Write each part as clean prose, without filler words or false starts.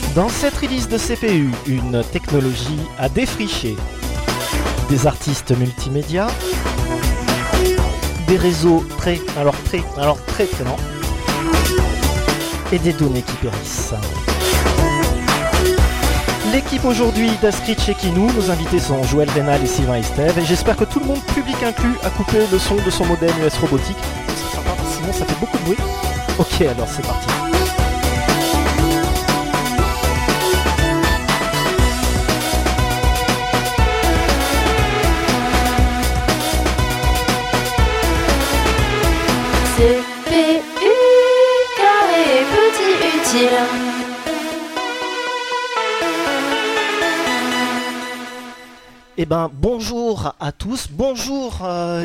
Dans cette release de CPU, une technologie à défricher. Des artistes multimédia, des réseaux très lents, et des données qui périssent. L'équipe aujourd'hui d'Ascritch et Kinou, nos invités sont Joël Rénal et Sylvain Estève, et j'espère que tout le monde, public inclus, a coupé le son de son modem US robotique. C'est sympa, sinon ça fait beaucoup de bruit. Ok, alors c'est parti. CPU, carré, petit utile. Eh ben, bonjour à tous, bonjour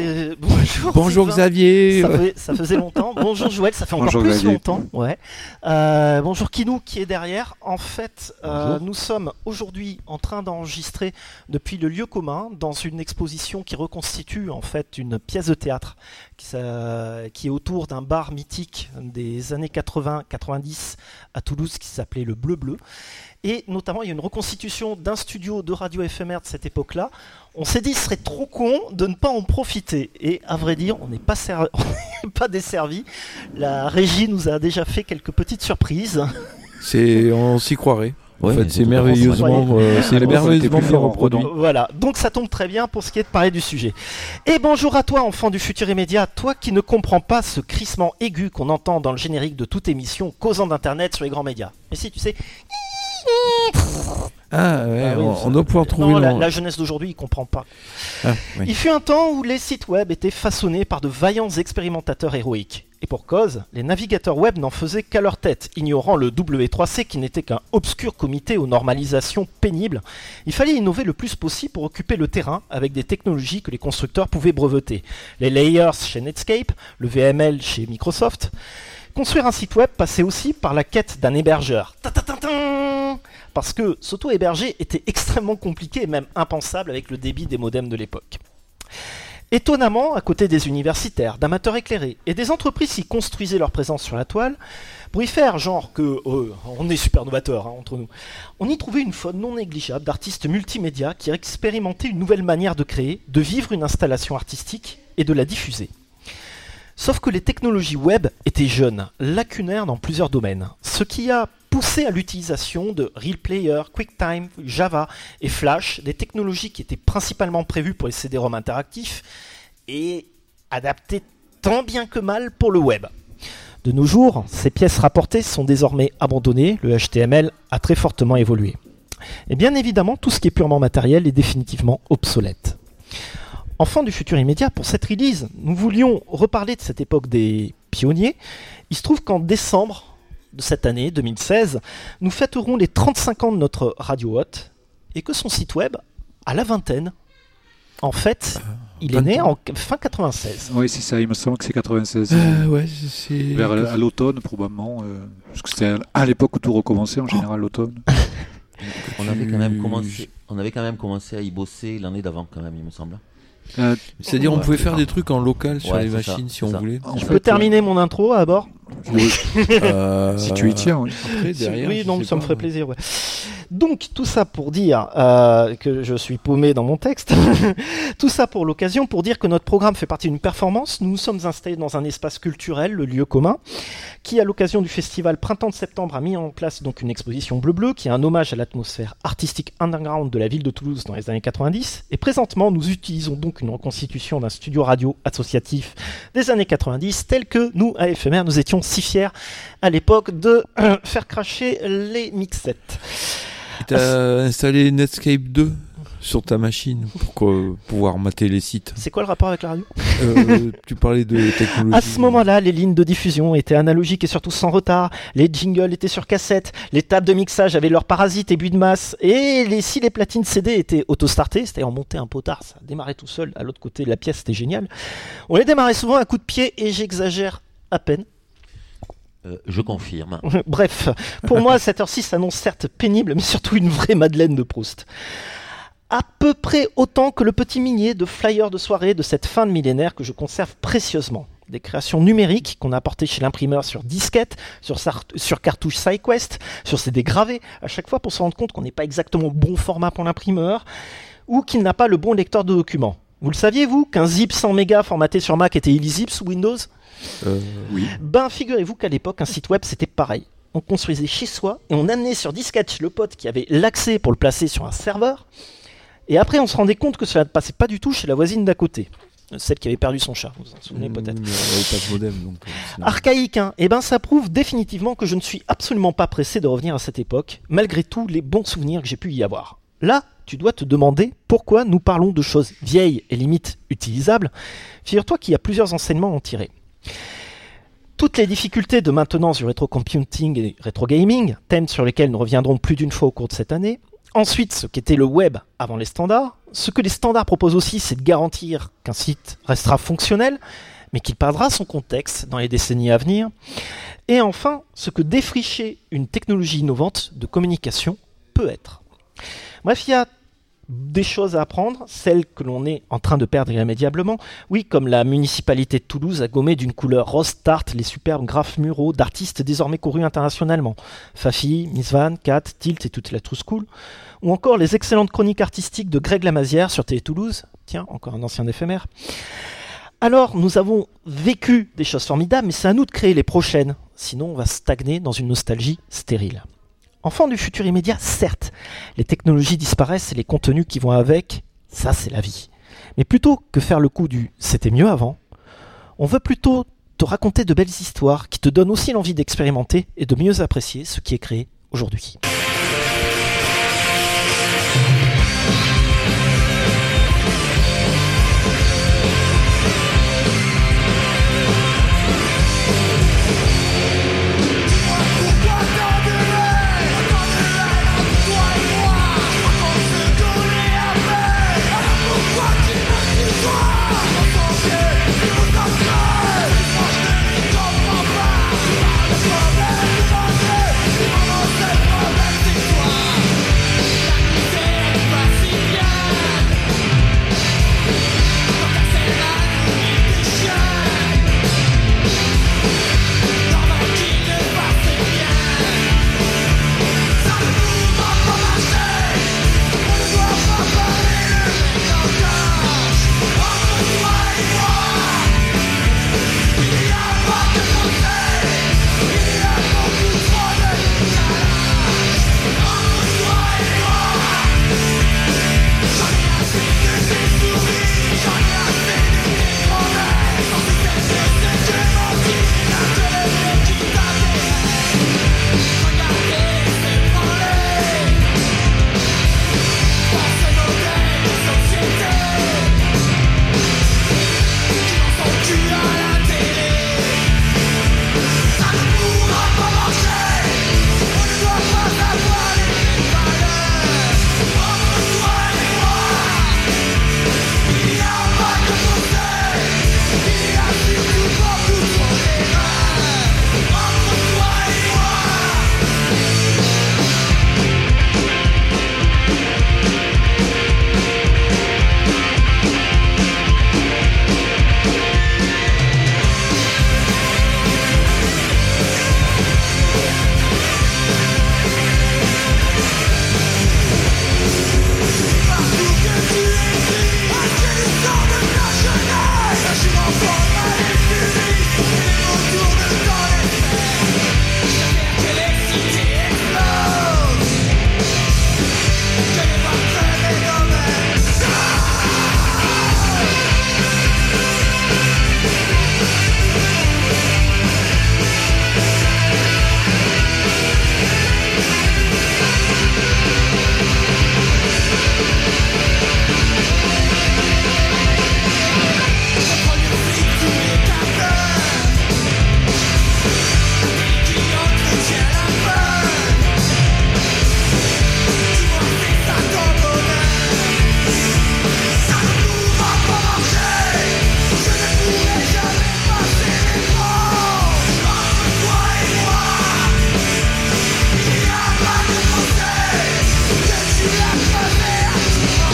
Xavier. Ça faisait longtemps. Bonjour Joël, ça fait encore Bonjour plus Xavier. longtemps. Ouais. Bonjour Kinou qui est derrière. En fait, nous sommes aujourd'hui en train d'enregistrer depuis le lieu commun dans une exposition qui reconstitue en fait une pièce de théâtre qui est autour d'un bar mythique des années 80-90 à Toulouse qui s'appelait le Bleu Bleu. Et notamment, il y a une reconstitution d'un studio de radio éphémère de cette époque-là. On s'est dit, ce serait trop con de ne pas en profiter. Et à vrai dire, on n'est pas desservi. La régie nous a déjà fait quelques petites surprises. On s'y croirait. En Ouais, fait, c'est merveilleusement bien reproduit. Voilà, donc ça tombe très bien pour ce qui est de parler du sujet. Et bonjour à toi, enfant du futur immédiat, toi qui ne comprends pas ce crissement aigu qu'on entend dans le générique de toute émission causant d'Internet sur les grands médias. Mais si, tu sais... Ah ouais, Ah oui, on doit pouvoir trouver non, le... la jeunesse d'aujourd'hui, il comprend pas. Ah, oui. Il fut un temps où les sites web étaient façonnés par de vaillants expérimentateurs héroïques. Et pour cause, les navigateurs web n'en faisaient qu'à leur tête, ignorant le W3C qui n'était qu'un obscur comité aux normalisations pénibles. Il fallait innover le plus possible pour occuper le terrain avec des technologies que les constructeurs pouvaient breveter. Les layers chez Netscape, le VML chez Microsoft. Construire un site web passait aussi par la quête d'un hébergeur. Parce que s'auto-héberger était extrêmement compliqué et même impensable avec le débit des modems de l'époque. Étonnamment, à côté des universitaires, d'amateurs éclairés et des entreprises qui construisaient leur présence sur la toile, pour y faire genre que on est super novateurs entre nous, on y trouvait une faune non négligeable d'artistes multimédia qui expérimentaient une nouvelle manière de créer, de vivre une installation artistique et de la diffuser. Sauf que les technologies web étaient jeunes, lacunaires dans plusieurs domaines, ce qui a poussé à l'utilisation de Real Player, QuickTime, Java et Flash, des technologies qui étaient principalement prévues pour les CD-ROM interactifs et adaptées tant bien que mal pour le web. De nos jours, ces pièces rapportées sont désormais abandonnées, le HTML a très fortement évolué. Et bien évidemment, tout ce qui est purement matériel est définitivement obsolète. Enfant du futur immédiat, pour cette release, nous voulions reparler de cette époque des pionniers. Il se trouve qu'en décembre de cette année, 2016, nous fêterons les 35 ans de notre Radio Hot et que son site web a la vingtaine. En fait, il est né en fin 96. Oui, c'est ça, il me semble que c'est 96. Ouais, c'est... À l'automne, probablement. Parce que c'était à l'époque où tout recommençait, en général, l'automne. On avait quand même commencé à y bosser l'année d'avant, quand même, il me semble. C'est-à-dire, on pouvait faire des trucs en local sur les c'est machines ça, si on ça. voulait. Je peux terminer mon intro à bord ? Si tu y tiens, oui. Après, derrière, oui, je non, sais ça me pas. ferait plaisir. Ouais. Donc, tout ça pour dire que je suis paumé dans mon texte. Tout ça pour l'occasion, pour dire que notre programme fait partie d'une performance. Nous nous sommes installés dans un espace culturel, le lieu commun, qui, à l'occasion du festival Printemps de Septembre, a mis en place donc une exposition bleu-bleu, qui est un hommage à l'atmosphère artistique underground de la ville de Toulouse dans les années 90. Et présentement, nous utilisons donc une reconstitution d'un studio radio associatif des années 90, tel que nous, à Éphémère, nous étions si fiers à l'époque de faire cracher les mixettes. Et t'as installé Netscape 2 sur ta machine pour pouvoir mater les sites. C'est quoi le rapport avec la radio ? Tu parlais de technologie. À ce moment-là, les lignes de diffusion étaient analogiques et surtout sans retard. Les jingles étaient sur cassette. Les tables de mixage avaient leurs parasites et buts de masse. Et si les platines CD étaient auto-startées, c'est-à-dire on montait un potard, ça démarrait tout seul. À l'autre côté de la pièce, c'était génial. On les démarrait souvent à coup de pied et j'exagère à peine. Je confirme. Bref, pour moi, cette heure-ci s'annonce certes pénible, mais surtout une vraie Madeleine de Proust. À peu près autant que le petit minier de flyers de soirée de cette fin de millénaire que je conserve précieusement. des créations numériques qu'on a apportées chez l'imprimeur sur disquette, sur cartouche SideQuest, sur CD gravé, à chaque fois pour se rendre compte qu'on n'est pas exactement au bon format pour l'imprimeur, ou qu'il n'a pas le bon lecteur de documents. Vous le saviez, vous, qu'un zip 100 mégas formaté sur Mac était illisible sous Windows ? Oui. Ben, figurez-vous qu'à l'époque, un site web, c'était pareil. On construisait chez soi et on amenait sur disquette chez le pote qui avait l'accès pour le placer sur un serveur. Et après, on se rendait compte que cela ne passait pas du tout chez la voisine d'à côté. Celle qui avait perdu son chat, vous vous en souvenez peut-être. Il n'y avait pas de modem. Donc, sinon... Archaïque, hein. Eh ben, ça prouve définitivement que je ne suis absolument pas pressé de revenir à cette époque, malgré tous les bons souvenirs que j'ai pu y avoir. Là, tu dois te demander pourquoi nous parlons de choses vieilles et limite utilisables. Figure-toi qu'il y a plusieurs enseignements à en tirer. Toutes les difficultés de maintenance du rétrocomputing et rétro gaming, thèmes sur lesquels nous reviendrons plus d'une fois au cours de cette année. Ensuite, ce qu'était le web avant les standards. Ce que les standards proposent aussi, c'est de garantir qu'un site restera fonctionnel, mais qu'il perdra son contexte dans les décennies à venir. Et enfin, ce que défricher une technologie innovante de communication peut être. Bref, il y a des choses à apprendre, celles que l'on est en train de perdre irrémédiablement. Oui, comme la municipalité de Toulouse a gommé d'une couleur rose tarte les superbes graphes muraux d'artistes désormais courus internationalement. Fafi, Miss Van, Kat, Tilt et toute la True School. Ou encore les excellentes chroniques artistiques de Greg Lamazière sur Télé Toulouse. Tiens, encore un ancien éphémère. Alors, nous avons vécu des choses formidables, mais c'est à nous de créer les prochaines. Sinon, on va stagner dans une nostalgie stérile. Enfant du futur immédiat, certes, les technologies disparaissent et les contenus qui vont avec, ça c'est la vie. Mais plutôt que faire le coup du « c'était mieux avant », on veut plutôt te raconter de belles histoires qui te donnent aussi l'envie d'expérimenter et de mieux apprécier ce qui est créé aujourd'hui.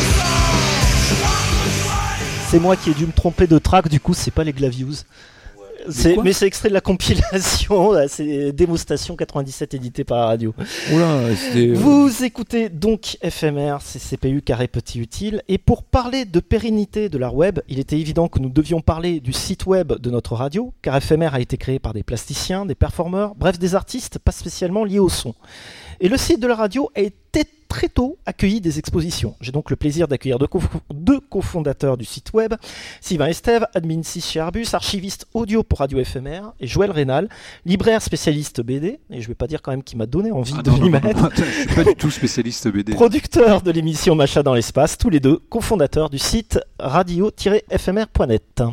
C'est moi qui ai dû me tromper de track, du coup c'est pas les Glavius. Mais c'est extrait de la compilation, là, c'est Démostation 97 édité par la radio. Oula, c'était. Vous écoutez donc FMR, c'est CPU carré petit utile. Et pour parler de pérennité de l'art web, il était évident que nous devions parler du site web de notre radio, car FMR a été créé par des plasticiens, des performeurs, bref des artistes pas spécialement liés au son. Et le site de la radio a été très tôt accueilli des expositions. J'ai donc le plaisir d'accueillir deux cofondateurs du site web, Sylvain Estève, admin 6 chez Arbus, archiviste audio pour Radio FMR, et Joël Rénal, libraire spécialiste BD, et je vais pas dire quand même qu'il m'a donné envie de m'y mettre. Je suis pas du tout spécialiste BD. Producteur de l'émission Machin dans l'espace, tous les deux cofondateurs du site radio-fmr.net.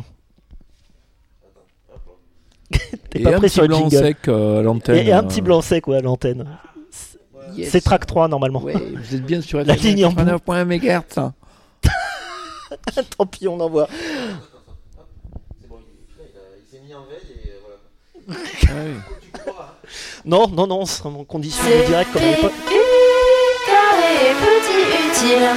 T'es pas prêt sur le jingle. Sec à l'antenne. Et un petit blanc sec à l'antenne. Yes. C'est track 3 normalement. Ouais, vous êtes bien sur la ligne en 9.1 MHz. Tant pis, on envoie. C'est bon, il s'est mis en veille et voilà. Non, c'est en condition de direct comme à l'époque. Carré petit utile.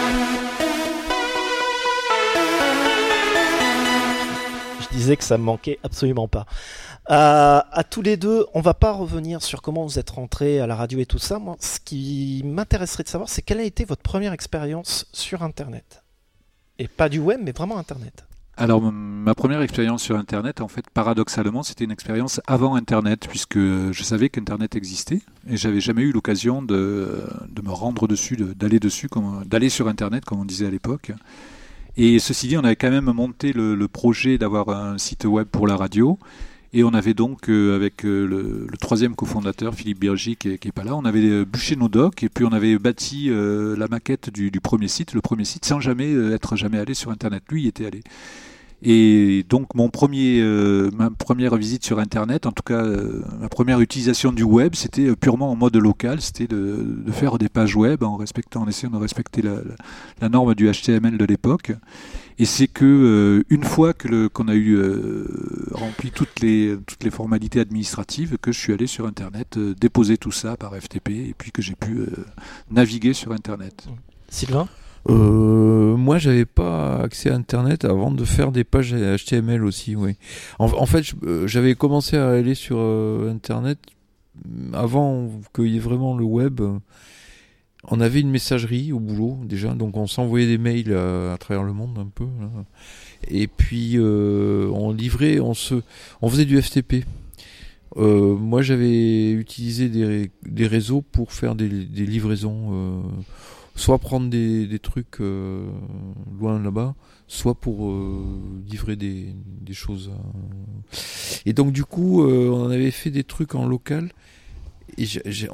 Je disais que ça me manquait absolument pas. À tous les deux, on va pas revenir sur comment vous êtes rentrés à la radio et tout ça. Moi, ce qui m'intéresserait de savoir, c'est quelle a été votre première expérience sur Internet. Et pas du web, mais vraiment Internet. Alors, ma première expérience sur Internet, en fait, paradoxalement, c'était une expérience avant Internet, puisque je savais qu'Internet existait, et j'avais jamais eu l'occasion de me rendre dessus, d'aller sur Internet, comme on disait à l'époque. Et ceci dit, on avait quand même monté le projet d'avoir un site web pour la radio. Et on avait donc, avec le troisième cofondateur, Philippe Birgy, qui est pas là, on avait bûché nos docks et puis on avait bâti la maquette du premier site, sans jamais être allé sur Internet. Lui, il était allé. Et donc ma première visite sur Internet, en tout cas ma première utilisation du web, c'était purement en mode local, c'était de faire des pages web en essayant de respecter la norme du HTML de l'époque. Et c'est que une fois qu'on a eu rempli toutes les formalités administratives, que je suis allé sur Internet déposer tout ça par FTP et puis que j'ai pu naviguer sur Internet. Sylvain ? Moi, j'avais pas accès à Internet avant de faire des pages HTML aussi. Oui. En fait, j'avais commencé à aller sur Internet avant qu'il y ait vraiment le web. On avait une messagerie au boulot déjà, donc on s'envoyait des mails à travers le monde un peu. Là. Et puis on livrait, on faisait du FTP. Moi, j'avais utilisé des réseaux pour faire des livraisons. Soit prendre des trucs loin là-bas, soit pour livrer des choses. Et donc du coup, on avait fait des trucs en local. Et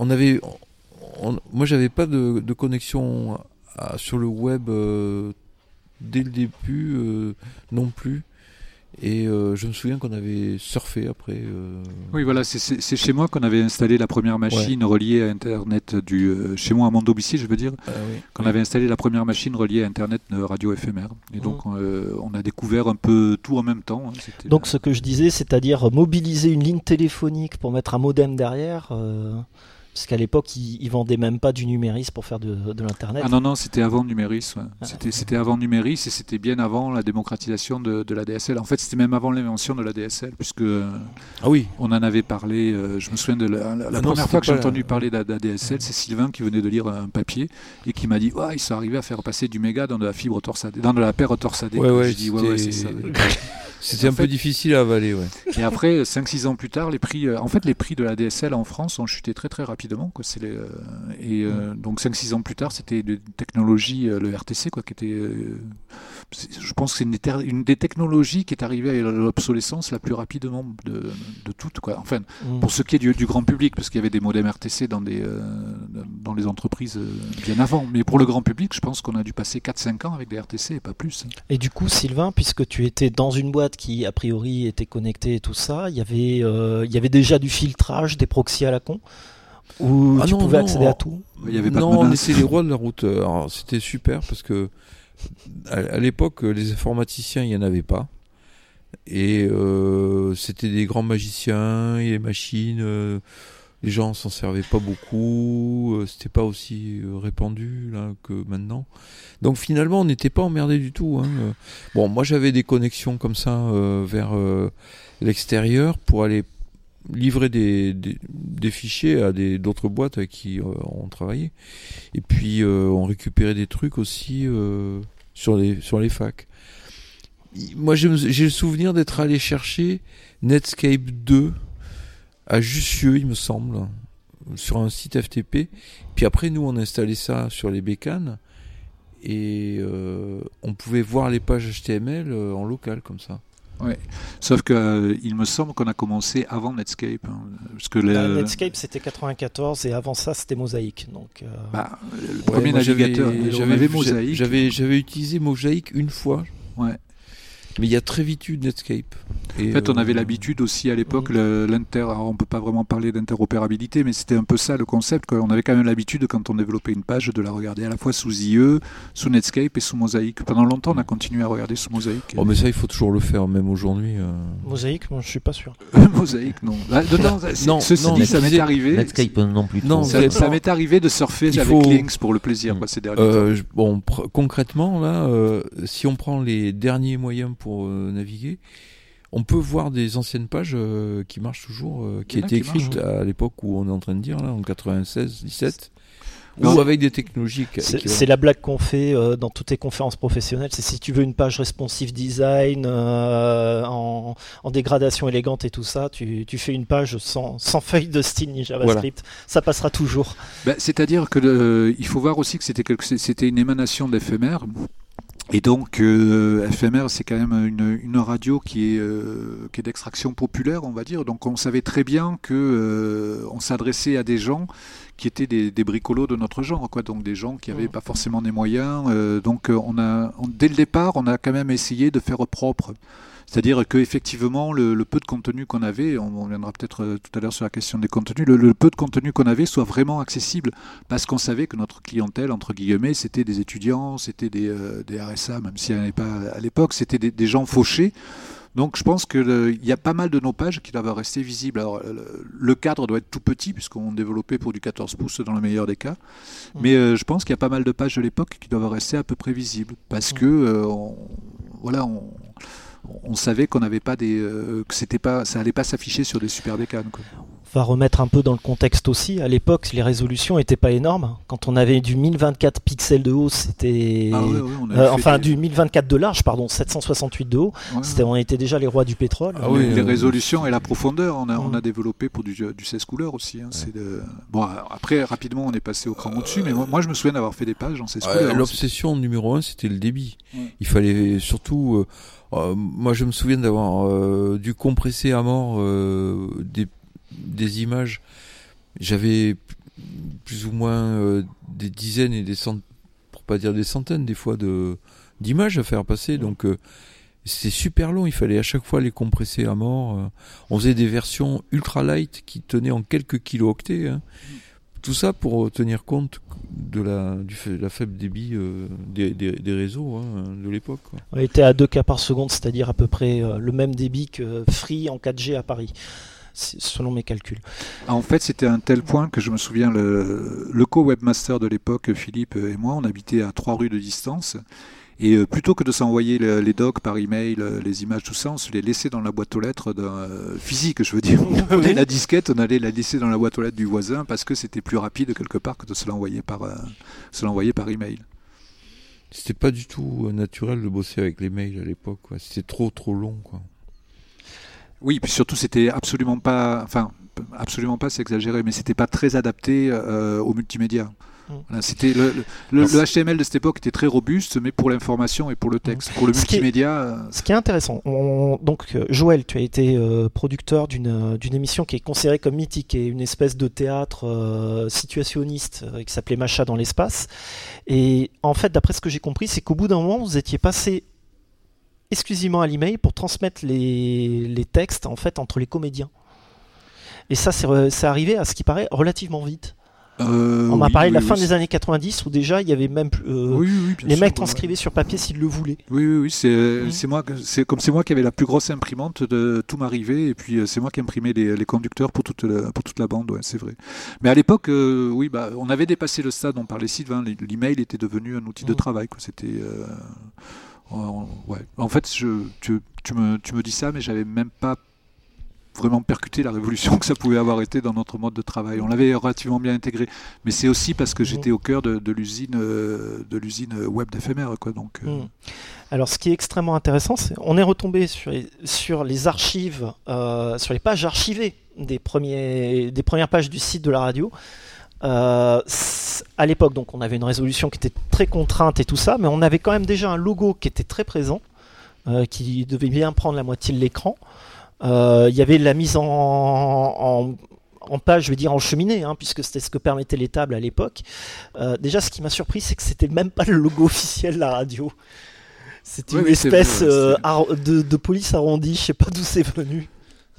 moi, j'avais pas de connexion sur le web dès le début non plus. Et je me souviens qu'on avait surfé après. Oui, voilà, c'est chez moi qu'on avait installé la première machine reliée à Internet chez moi à Mondaubici, je veux dire, qu'on avait installé la première machine reliée à Internet de Radio FMR. Et donc, on a découvert un peu tout en même temps. Hein, donc, ce que je disais, c'est-à-dire mobiliser une ligne téléphonique pour mettre un modem derrière. Parce qu'à l'époque, ils vendaient même pas du numéris pour faire de l'internet. Ah non, c'était avant numéris. Ouais. C'était avant numéris et c'était bien avant la démocratisation de la DSL. En fait, c'était même avant l'invention de la DSL, puisque on en avait parlé. Je me souviens de la première fois que j'ai entendu parler de la DSL, c'est Sylvain qui venait de lire un papier et qui m'a dit ils sont arrivés à faire passer du méga dans de la fibre torsadée, dans de la paire torsadée. Ouais, je dis c'est ça. C'était un peu difficile à avaler, Et après, 5-6 ans plus tard, les prix de la DSL en France ont chuté très très rapidement. Quoi. Donc 5-6 ans plus tard, c'était une technologie, le RTC, qui était... je pense que c'est une des technologies qui est arrivée à l'obsolescence la plus rapidement de toutes. Quoi. Enfin, pour ce qui est du grand public, parce qu'il y avait des modems RTC dans les entreprises bien avant. Mais pour le grand public, je pense qu'on a dû passer 4-5 ans avec des RTC et pas plus. Et du coup, Sylvain, puisque tu étais dans une boîte qui a priori était connectée et tout ça, il y avait déjà du filtrage, des proxys à la con, où tu pouvais accéder à tout. Il y avait pas on était les rois de la route. Alors, c'était super parce que à l'époque, les informaticiens, il n'y en avait pas. Et c'était des grands magiciens et les machines. les gens s'en servaient pas beaucoup, c'était pas aussi répandu là que maintenant. Donc finalement, on n'était pas emmerdé du tout. Bon, moi j'avais des connexions comme ça vers l'extérieur pour aller livrer des fichiers à d'autres boîtes avec qui on travaillait. Et puis on récupérait des trucs aussi sur les facs. Moi j'ai le souvenir d'être allé chercher Netscape 2 à Jussieu, il me semble, sur un site FTP. Puis après, nous, on installait ça sur les bécanes et on pouvait voir les pages HTML en local, comme ça. Oui, sauf que il me semble qu'on a commencé avant Netscape. Parce que Netscape, c'était 94 et avant ça, c'était Mosaic. Donc, le premier navigateur, on avait Mosaic. J'avais utilisé Mosaic une fois. Ouais. Mais il y a très vite eu Netscape. En fait, on avait l'habitude aussi à l'époque, alors on ne peut pas vraiment parler d'interopérabilité, mais c'était un peu ça le concept. On avait quand même l'habitude, quand on développait une page, de la regarder à la fois sous IE, sous Netscape et sous Mosaic. Pendant longtemps, on a continué à regarder sous Mosaic. Oh, mais ça, il faut toujours le faire, même aujourd'hui. Mosaic, moi, je suis pas sûr. Mosaic, non. Ceci dit, ça m'est arrivé. Netscape non plus. Non, ça m'est arrivé de surfer avec Lynx pour le plaisir, ces derniers temps. Concrètement, là, si on prend les derniers moyens pour naviguer, on peut voir des anciennes pages qui marchent toujours, qui étaient écrites à l'époque où on est en train de dire, là, en 96, 17, ou avec des technologies. C'est la blague qu'on fait dans toutes les conférences professionnelles, c'est si tu veux une page responsive design en dégradation élégante et tout ça, tu fais une page sans feuille de style ni JavaScript, ça passera toujours. C'est-à-dire que il faut voir aussi que c'était une émanation d'éphémère. Et donc, FMR, c'est quand même une radio qui est d'extraction populaire, on va dire. Donc, on savait très bien que on s'adressait à des gens qui étaient des bricolos de notre genre, quoi. Donc, des gens qui n'avaient pas forcément des moyens. Donc, dès le départ, on a quand même essayé de faire propre. C'est-à-dire qu'effectivement, le peu de contenu qu'on avait, on viendra peut-être tout à l'heure sur la question des contenus, le peu de contenu qu'on avait soit vraiment accessible, parce qu'on savait que notre clientèle, entre guillemets, c'était des étudiants, c'était des RSA, même s'il n'y en avait pas à l'époque, c'était des gens fauchés. Donc je pense qu'il y a pas mal de nos pages qui doivent rester visibles. Alors le cadre doit être tout petit, puisqu'on développait pour du 14 pouces dans le meilleur des cas, mais je pense qu'il y a pas mal de pages de l'époque qui doivent rester à peu près visibles, parce que on savait qu'on n'avait pas que ça allait pas s'afficher sur des super bécanes, quoi. On va remettre un peu dans le contexte aussi. À l'époque, les résolutions n'étaient pas énormes. Quand on avait du 1024 pixels de haut, c'était... du 1024 de large, 768 de haut, on était déjà les rois du pétrole. Les résolutions et la profondeur, on a développé pour du 16 couleurs aussi. Bon, après, rapidement, on est passé au cran au-dessus, mais moi, je me souviens d'avoir fait des pages en 16 couleurs. L'obsession numéro 1, c'était le débit. Il fallait surtout... moi, je me souviens d'avoir dû compresser à mort des images. J'avais plus ou moins des dizaines et des centaines, pour pas dire des centaines des fois, d'images à faire passer. Donc c'était super long, il fallait à chaque fois les compresser à mort. On faisait des versions ultra light qui tenaient en quelques kilooctets. Tout ça pour tenir compte de la faible débit des réseaux de l'époque, quoi. On était à 2K par seconde, c'est-à-dire à peu près le même débit que Free en 4G à Paris, selon mes calculs. En fait, c'était à un tel point que je me souviens, le co-webmaster de l'époque, Philippe et moi, on habitait à 3 rues de distance. Et plutôt que de s'envoyer les docs par email, les images, tout ça, on se les laissait dans la boîte aux lettres physique, je veux dire. On prenait la disquette, on allait la laisser dans la boîte aux lettres du voisin parce que c'était plus rapide quelque part que de se l'envoyer par email. C'était pas du tout naturel de bosser avec les mails à l'époque, quoi. C'était trop long, quoi. Oui, puis surtout c'était absolument pas, c'est exagéré, mais c'était pas très adapté au multimédia. Voilà, c'était le HTML de cette époque était très robuste, mais pour l'information et pour le texte. Pour le multimédia... Ce qui est intéressant, donc Joël, tu as été producteur d'une émission qui est considérée comme mythique, et une espèce de théâtre situationniste qui s'appelait Macha dans l'espace. Et en fait, d'après ce que j'ai compris, c'est qu'au bout d'un moment, vous étiez passé exclusivement à l'email pour transmettre les textes en fait entre les comédiens. Et ça, c'est arrivé à ce qui paraît relativement vite. On m'a parlé de la fin des années 90 où déjà il y avait même les mecs transcrivaient sur papier s'ils le voulaient. Oui, c'est moi qui avais la plus grosse imprimante de tout m'arrivait et puis c'est moi qui imprimais les conducteurs pour toute la bande, ouais, c'est vrai. Mais à l'époque, on avait dépassé le stade, on parlait Sylvain, l'email était devenu un outil de travail, quoi. C'était ouais. En fait, tu me dis ça, mais j'avais même pas vraiment percuté la révolution que ça pouvait avoir été dans notre mode de travail. On l'avait relativement bien intégré, mais c'est aussi parce que j'étais au cœur de l'usine web d'éphémère, quoi. Donc. Alors, ce qui est extrêmement intéressant, on est retombé sur les archives, sur les pages archivées des premières pages du site de la radio. À l'époque, donc, on avait une résolution qui était très contrainte et tout ça, mais on avait quand même déjà un logo qui était très présent, qui devait bien prendre la moitié de l'écran. Il y avait la mise en page, je vais dire en cheminée, puisque c'était ce que permettaient les tables à l'époque. Déjà, ce qui m'a surpris, c'est que c'était même pas le logo officiel de la radio. C'était une espèce de police arrondie, je sais pas d'où c'est venu.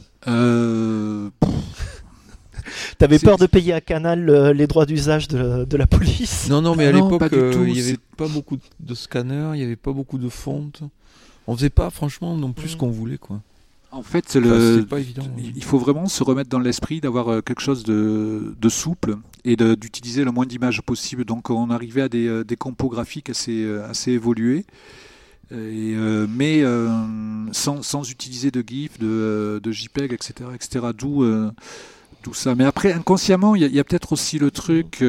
T'avais peur de payer à Canal les droits d'usage de la police? Non, mais à l'époque, il n'y avait pas beaucoup de scanners, il n'y avait pas beaucoup de fontes. On faisait pas, franchement, non plus ce qu'on voulait, quoi. En fait, c'est pas évident. Il faut vraiment se remettre dans l'esprit d'avoir quelque chose de souple et d'utiliser le moins d'images possible. Donc, on arrivait à des compos graphiques assez évolués, mais sans utiliser de GIF, de JPEG, etc. D'où ça. Mais après, inconsciemment, il y a peut-être aussi le truc.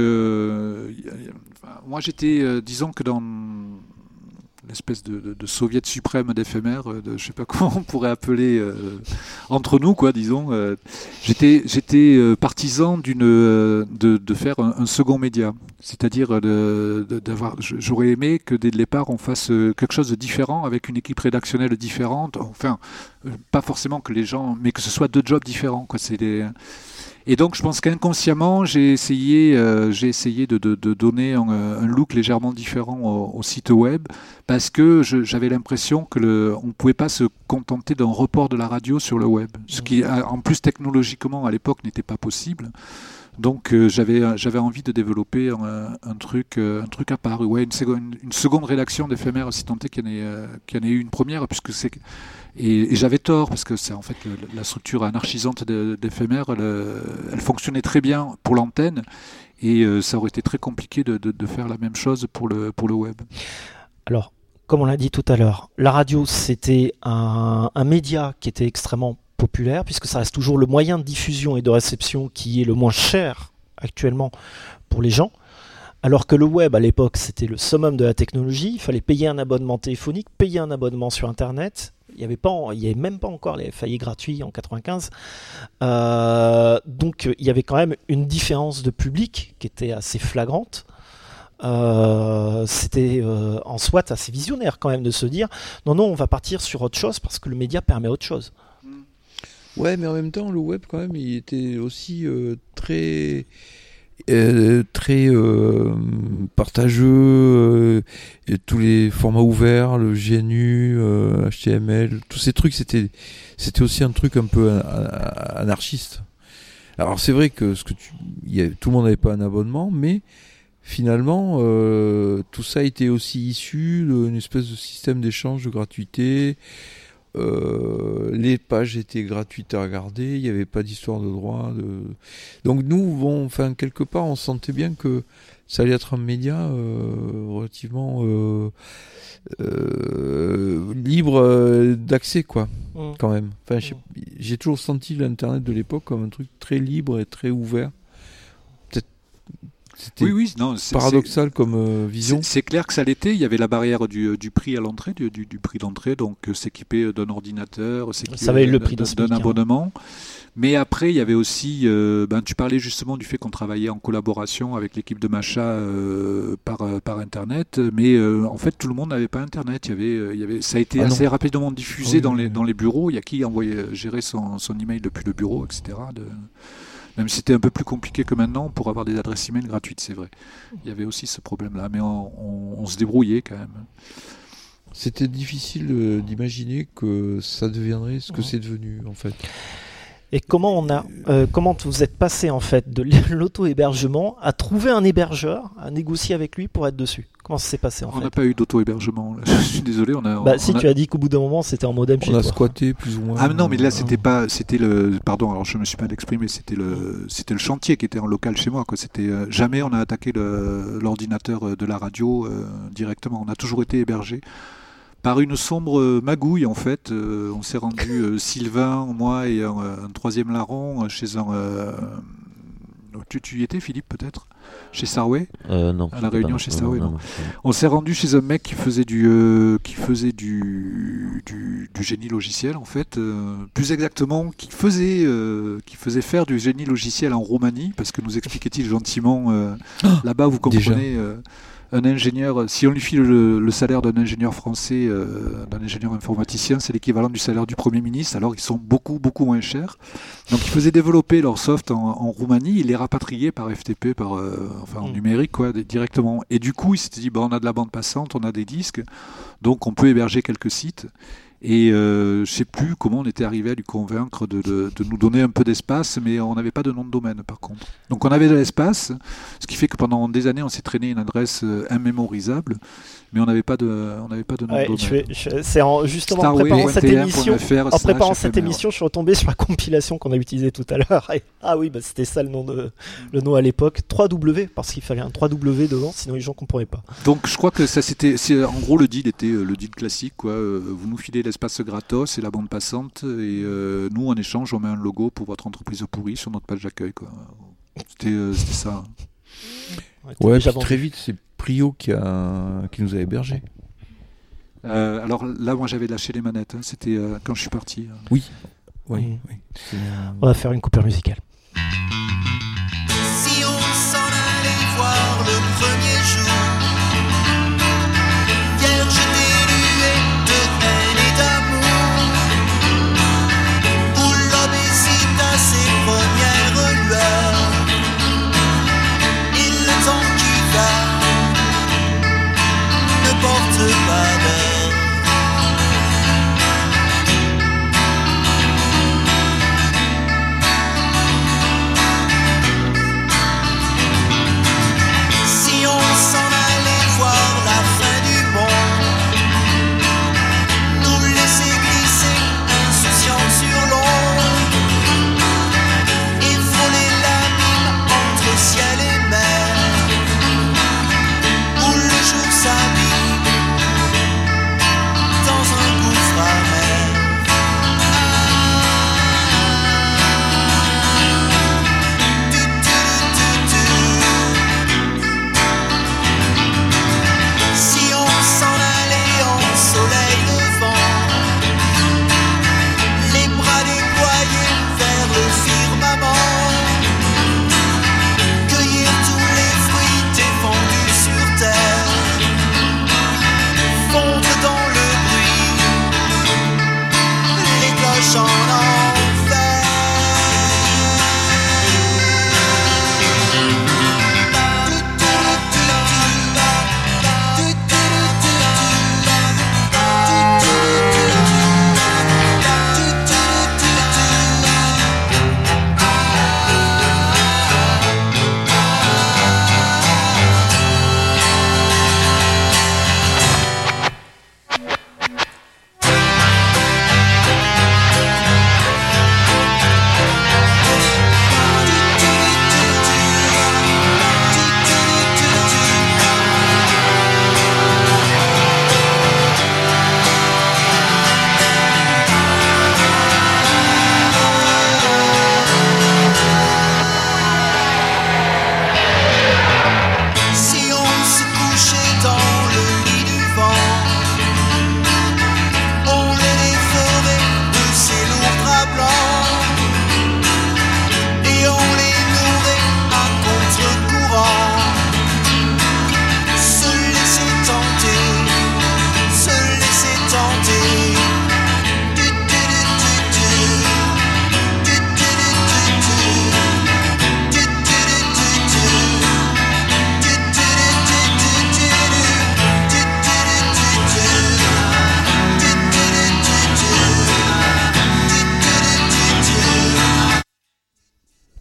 Moi, j'étais, disons que dans l'espèce de soviet suprême d'éphémère, je ne sais pas comment on pourrait appeler entre nous, quoi, disons. J'étais partisan de faire un second média, c'est-à-dire j'aurais aimé que dès le départ on fasse quelque chose de différent avec une équipe rédactionnelle différente. Enfin, pas forcément que les gens, mais que ce soit deux jobs différents, quoi. Et donc, je pense qu'inconsciemment, j'ai essayé de donner un look légèrement différent au site web, parce que j'avais l'impression qu'on ne pouvait pas se contenter d'un report de la radio sur le web, ce qui, en plus, technologiquement, à l'époque, n'était pas possible. Donc, j'avais envie de développer un truc à part. Ouais, une seconde rédaction d'éphémère, si tant est qu'il y en ait eu une première, puisque c'est... Et j'avais tort, parce que c'est en fait la structure anarchisante d'éphémère, elle fonctionnait très bien pour l'antenne, et ça aurait été très compliqué de faire la même chose pour le web. Alors, comme on l'a dit tout à l'heure, la radio, c'était un média qui était extrêmement populaire, puisque ça reste toujours le moyen de diffusion et de réception qui est le moins cher actuellement pour les gens. Alors que le web, à l'époque, c'était le summum de la technologie. Il fallait payer un abonnement téléphonique, payer un abonnement sur Internet. Il n'y avait même pas encore les FAI gratuits en 95. Donc, il y avait quand même une différence de public qui était assez flagrante. C'était en soi assez visionnaire quand même de se dire non, on va partir sur autre chose parce que le média permet autre chose. Ouais, mais en même temps, le web, quand même, il était aussi très partageux, et tous les formats ouverts, le GNU, HTML, tous ces trucs, c'était aussi un truc un peu anarchiste. Alors c'est vrai que tout le monde n'avait pas un abonnement, mais finalement tout ça était aussi issu d'une espèce de système d'échange de gratuité. Les pages étaient gratuites à regarder, il n'y avait pas d'histoire de droit. Donc nous, quelque part, on sentait bien que ça allait être un média relativement libre d'accès, quoi, quand même. Enfin, j'ai toujours senti l'Internet de l'époque comme un truc très libre et très ouvert. C'était paradoxal comme vision. C'est clair que ça l'était. Il y avait la barrière du prix à l'entrée, du prix d'entrée, donc s'équiper d'un ordinateur, s'équiper d'un abonnement. Mais après, il y avait aussi, tu parlais justement du fait qu'on travaillait en collaboration avec l'équipe de Macha par Internet, mais en fait, tout le monde n'avait pas Internet. Ça a été assez rapidement diffusé dans les bureaux. Il y a qui gérait son email depuis le bureau, etc. Même si c'était un peu plus compliqué que maintenant pour avoir des adresses email gratuites, c'est vrai. Il y avait aussi ce problème-là, mais on se débrouillait quand même. C'était difficile d'imaginer que ça deviendrait ce que c'est devenu, en fait. Et comment vous êtes passé en fait de l'auto-hébergement à trouver un hébergeur, à négocier avec lui pour être dessus? Comment ça s'est passé en fait? On n'a pas eu d'auto-hébergement. Là. Je suis désolé. Tu as dit qu'au bout d'un moment c'était en modem chez toi. On a squatté plus ou moins. Ah non, mais là c'était le. Pardon, alors je me suis pas exprimé. C'était le chantier qui était en local chez moi. Quoi. C'était jamais on a attaqué l'ordinateur de la radio directement. On a toujours été hébergé. Par une sombre magouille, en fait, on s'est rendu, Sylvain, moi et un troisième larron, chez un... Tu y étais, Philippe, peut-être? Chez Sarway? Non. À la Réunion, chez Sarway, non. Non. On s'est rendu chez un mec qui faisait du génie logiciel, en fait. Plus exactement, qui faisait faire du génie logiciel en Roumanie, parce que nous expliquait-il gentiment, là-bas, vous comprenez... Un ingénieur, si on lui file le salaire d'un ingénieur français, d'un ingénieur informaticien, c'est l'équivalent du salaire du Premier ministre, alors ils sont beaucoup, beaucoup moins chers. Donc ils faisaient développer leur soft en Roumanie, ils les rapatriaient par FTP, en numérique, quoi, directement. Et du coup, ils s'étaient dit, on a de la bande passante, on a des disques, donc on peut héberger quelques sites. Et je ne sais plus comment on était arrivé à lui convaincre de nous donner un peu d'espace, mais on n'avait pas de nom de domaine par contre. Donc on avait de l'espace, ce qui fait que pendant des années on s'est traîné une adresse immémorisable, mais on n'avait pas de nom de domaine. C'est justement en préparant cette émission, je suis retombé sur la compilation qu'on a utilisée tout à l'heure. C'était ça le nom à l'époque, 3W, parce qu'il fallait un 3W devant, sinon les gens ne comprenaient pas. Donc je crois que ça en gros le deal était le deal classique, quoi. Vous nous filez l'espace gratos et la bande passante, et nous en échange on met un logo pour votre entreprise pourrie sur notre page d'accueil, quoi. C'était ça. Ouais, puis très vite c'est Prio qui nous a hébergés. Alors là moi j'avais lâché les manettes, hein. C'était quand je suis parti. Oui. On va faire une coupure musicale. Si on s'en allait voir le premier jour, vierge dénuée de haine et d'amour, où l'obésité a ses premières lueurs, et le temps qui va ne porte pas d'heure. Si on s'en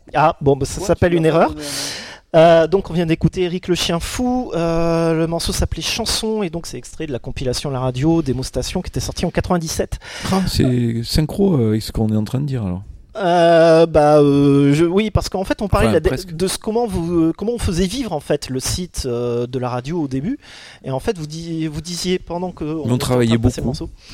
Ah, bon, bah, ça s'appelle une erreur. Donc on vient d'écouter Eric le Chien Fou, le morceau s'appelait Chanson et donc c'est extrait de la compilation La Radio Démostation qui était sortie en 97. C'est synchro avec ce qu'on est en train de dire alors. Oui, parce qu'en fait on parlait Presque. de comment on faisait vivre en fait le site de la radio au début, et en fait vous disiez pendant que on travaillait beaucoup.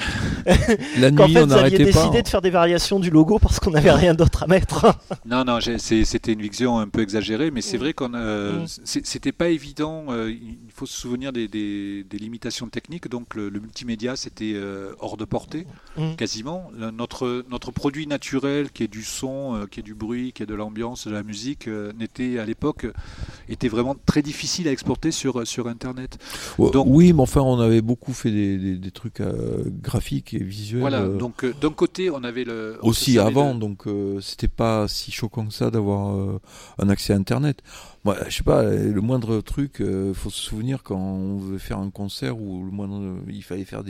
La nuit qu'en fait on vous aviez n'arrêtait pas. décidé de faire des variations du logo parce qu'on n'avait rien d'autre à mettre. Non, c'était une vision un peu exagérée, mais c'est vrai c'était pas évident. Il faut se souvenir des limitations techniques. Donc le multimédia, c'était hors de portée, quasiment. Notre produit naturel, qui est du son, qui est du bruit, qui est de l'ambiance, de la musique, à l'époque, était vraiment très difficile à exporter sur Internet. Donc, oui, mais enfin, on avait beaucoup fait des trucs graphiques et visuels. Voilà, donc d'un côté, on avait aussi avant, donc c'était pas si choquant que ça d'avoir un accès à Internet. Moi, je sais pas, le moindre truc, faut se souvenir quand on veut faire un concert où il fallait faire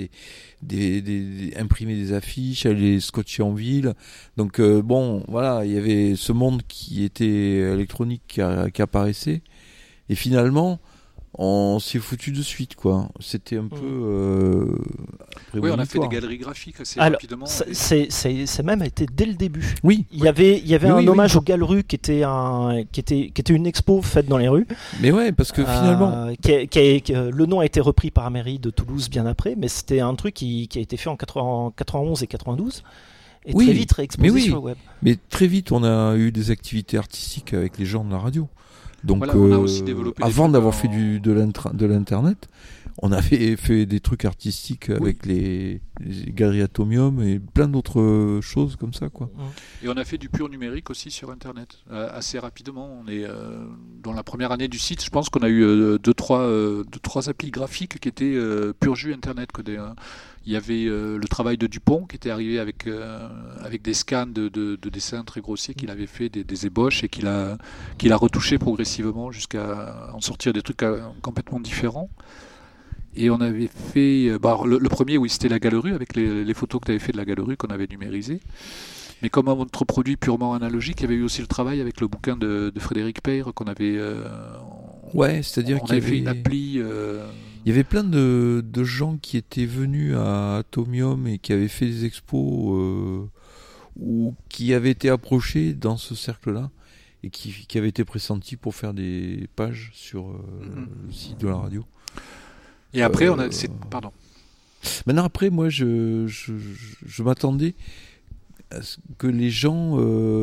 imprimer des affiches, aller les scotcher en ville. Donc voilà, il y avait ce monde qui était électronique qui apparaissait. Et finalement, on s'est foutu de suite, quoi. C'était un peu. Oui, on a fait des galeries graphiques assez rapidement. C'est même été dès le début. Oui. Il y avait un hommage aux Galerues qui était une expo faite dans les rues. Mais ouais, parce que finalement. Le nom a été repris par la mairie de Toulouse bien après, mais c'était un truc qui a été fait en 91 et 92. Et très vite réexposé sur le web. Mais très vite, on a eu des activités artistiques avec les gens de la radio. Donc, voilà, on a aussi développé avant d'avoir fait de l'internet, on a fait des trucs artistiques avec les galeries Atomium et plein d'autres choses comme ça, quoi. Et on a fait du pur numérique aussi sur Internet assez rapidement. On est dans la première année du site, je pense qu'on a eu deux, trois applis graphiques qui étaient pur jus Internet. Il y avait le travail de Dupont qui était arrivé avec des scans de dessins très grossiers qu'il avait fait, des ébauches, et qu'il a retouché progressivement jusqu'à en sortir des trucs complètement différents. Et on avait fait le premier, oui, c'était la galerie avec les photos que tu avais fait de la galerie qu'on avait numérisées. Mais comme un autre produit purement analogique, il y avait eu aussi le travail avec le bouquin de Frédéric Peyre qu'on avait. C'est-à-dire qu'il y avait fait une appli. Il y avait plein de gens qui étaient venus à Atomium et qui avaient fait des expos ou qui avaient été approchés dans ce cercle-là et qui avaient été pressentis pour faire des pages sur le site de la radio. Et après, pardon. Maintenant, après, moi, je m'attendais à ce que les gens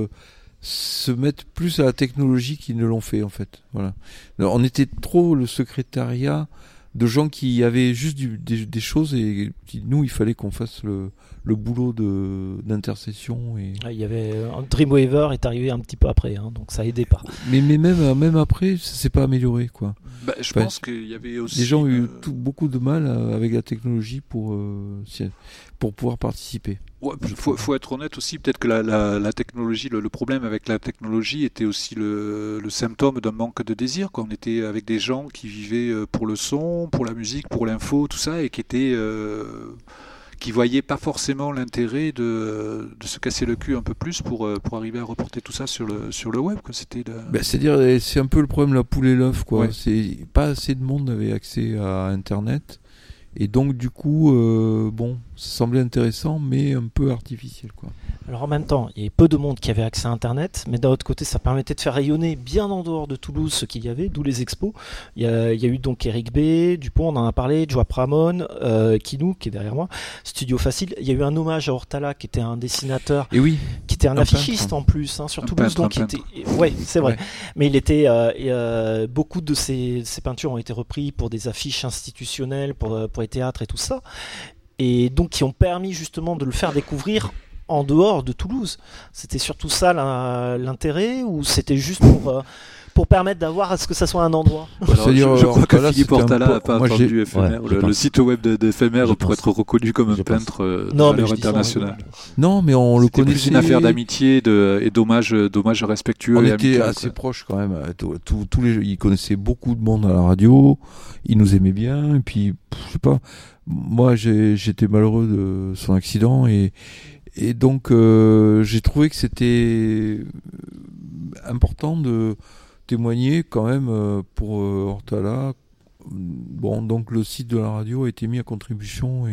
se mettent plus à la technologie qu'ils ne l'ont fait, en fait. Voilà. Alors, on était trop le secrétariat de gens qui avaient juste des choses et nous, il fallait qu'on fasse le boulot d'intercession. Il y avait Dreamweaver est arrivé un petit peu après, donc ça aidait pas. Mais même après, ça s'est pas amélioré, quoi. Je pense qu'il y avait aussi. Les gens ont eu beaucoup de mal avec la technologie pour pouvoir participer. Ouais, faut être honnête aussi, peut-être que la technologie, le problème avec la technologie était aussi le symptôme d'un manque de désir. On était avec des gens qui vivaient pour le son, pour la musique, pour l'info, tout ça, et qui voyaient pas forcément l'intérêt de se casser le cul un peu plus pour arriver à reporter tout ça sur le web, quoi. C'est-à-dire, c'est un peu le problème de la poule et l'œuf, quoi. Ouais. C'est pas assez de monde avait accès à Internet. Et donc, du coup, ça semblait intéressant, mais un peu artificiel, quoi. Alors en même temps, il y avait peu de monde qui avait accès à Internet, mais d'un autre côté, ça permettait de faire rayonner bien en dehors de Toulouse ce qu'il y avait, d'où les expos. Il y a eu donc Eric B, Dupont, on en a parlé, Joa Pramon, Kinou, qui est derrière moi, Studio Facile. Il y a eu un hommage à Hortala, qui était un dessinateur, et oui, qui était un affichiste peintre. En plus, sur Toulouse. Donc ouais, c'est vrai. Ouais. Mais il était, beaucoup de ces peintures ont été reprises pour des affiches institutionnelles, pour les théâtres et tout ça. Et donc qui ont permis justement de le faire découvrir en dehors de Toulouse. C'était surtout ça l'intérêt, ou c'était juste pour permettre d'avoir à ce que ça soit un endroit? Alors, je crois que Philippe Hortala n'a pas entendu Éphémère, le site web d'Éphémère pour être reconnu comme un peintre de valeur internationale. Non, mais on le connaissait. C'était plus une affaire d'amitié et d'hommage respectueux. On était assez proches quand même. Ils connaissaient beaucoup de monde à la radio. Ils nous aimaient bien. Et puis, je sais pas. Moi, j'étais malheureux de son accident et donc j'ai trouvé que c'était important de témoigner quand même pour Hortala. Bon, donc le site de la radio a été mis à contribution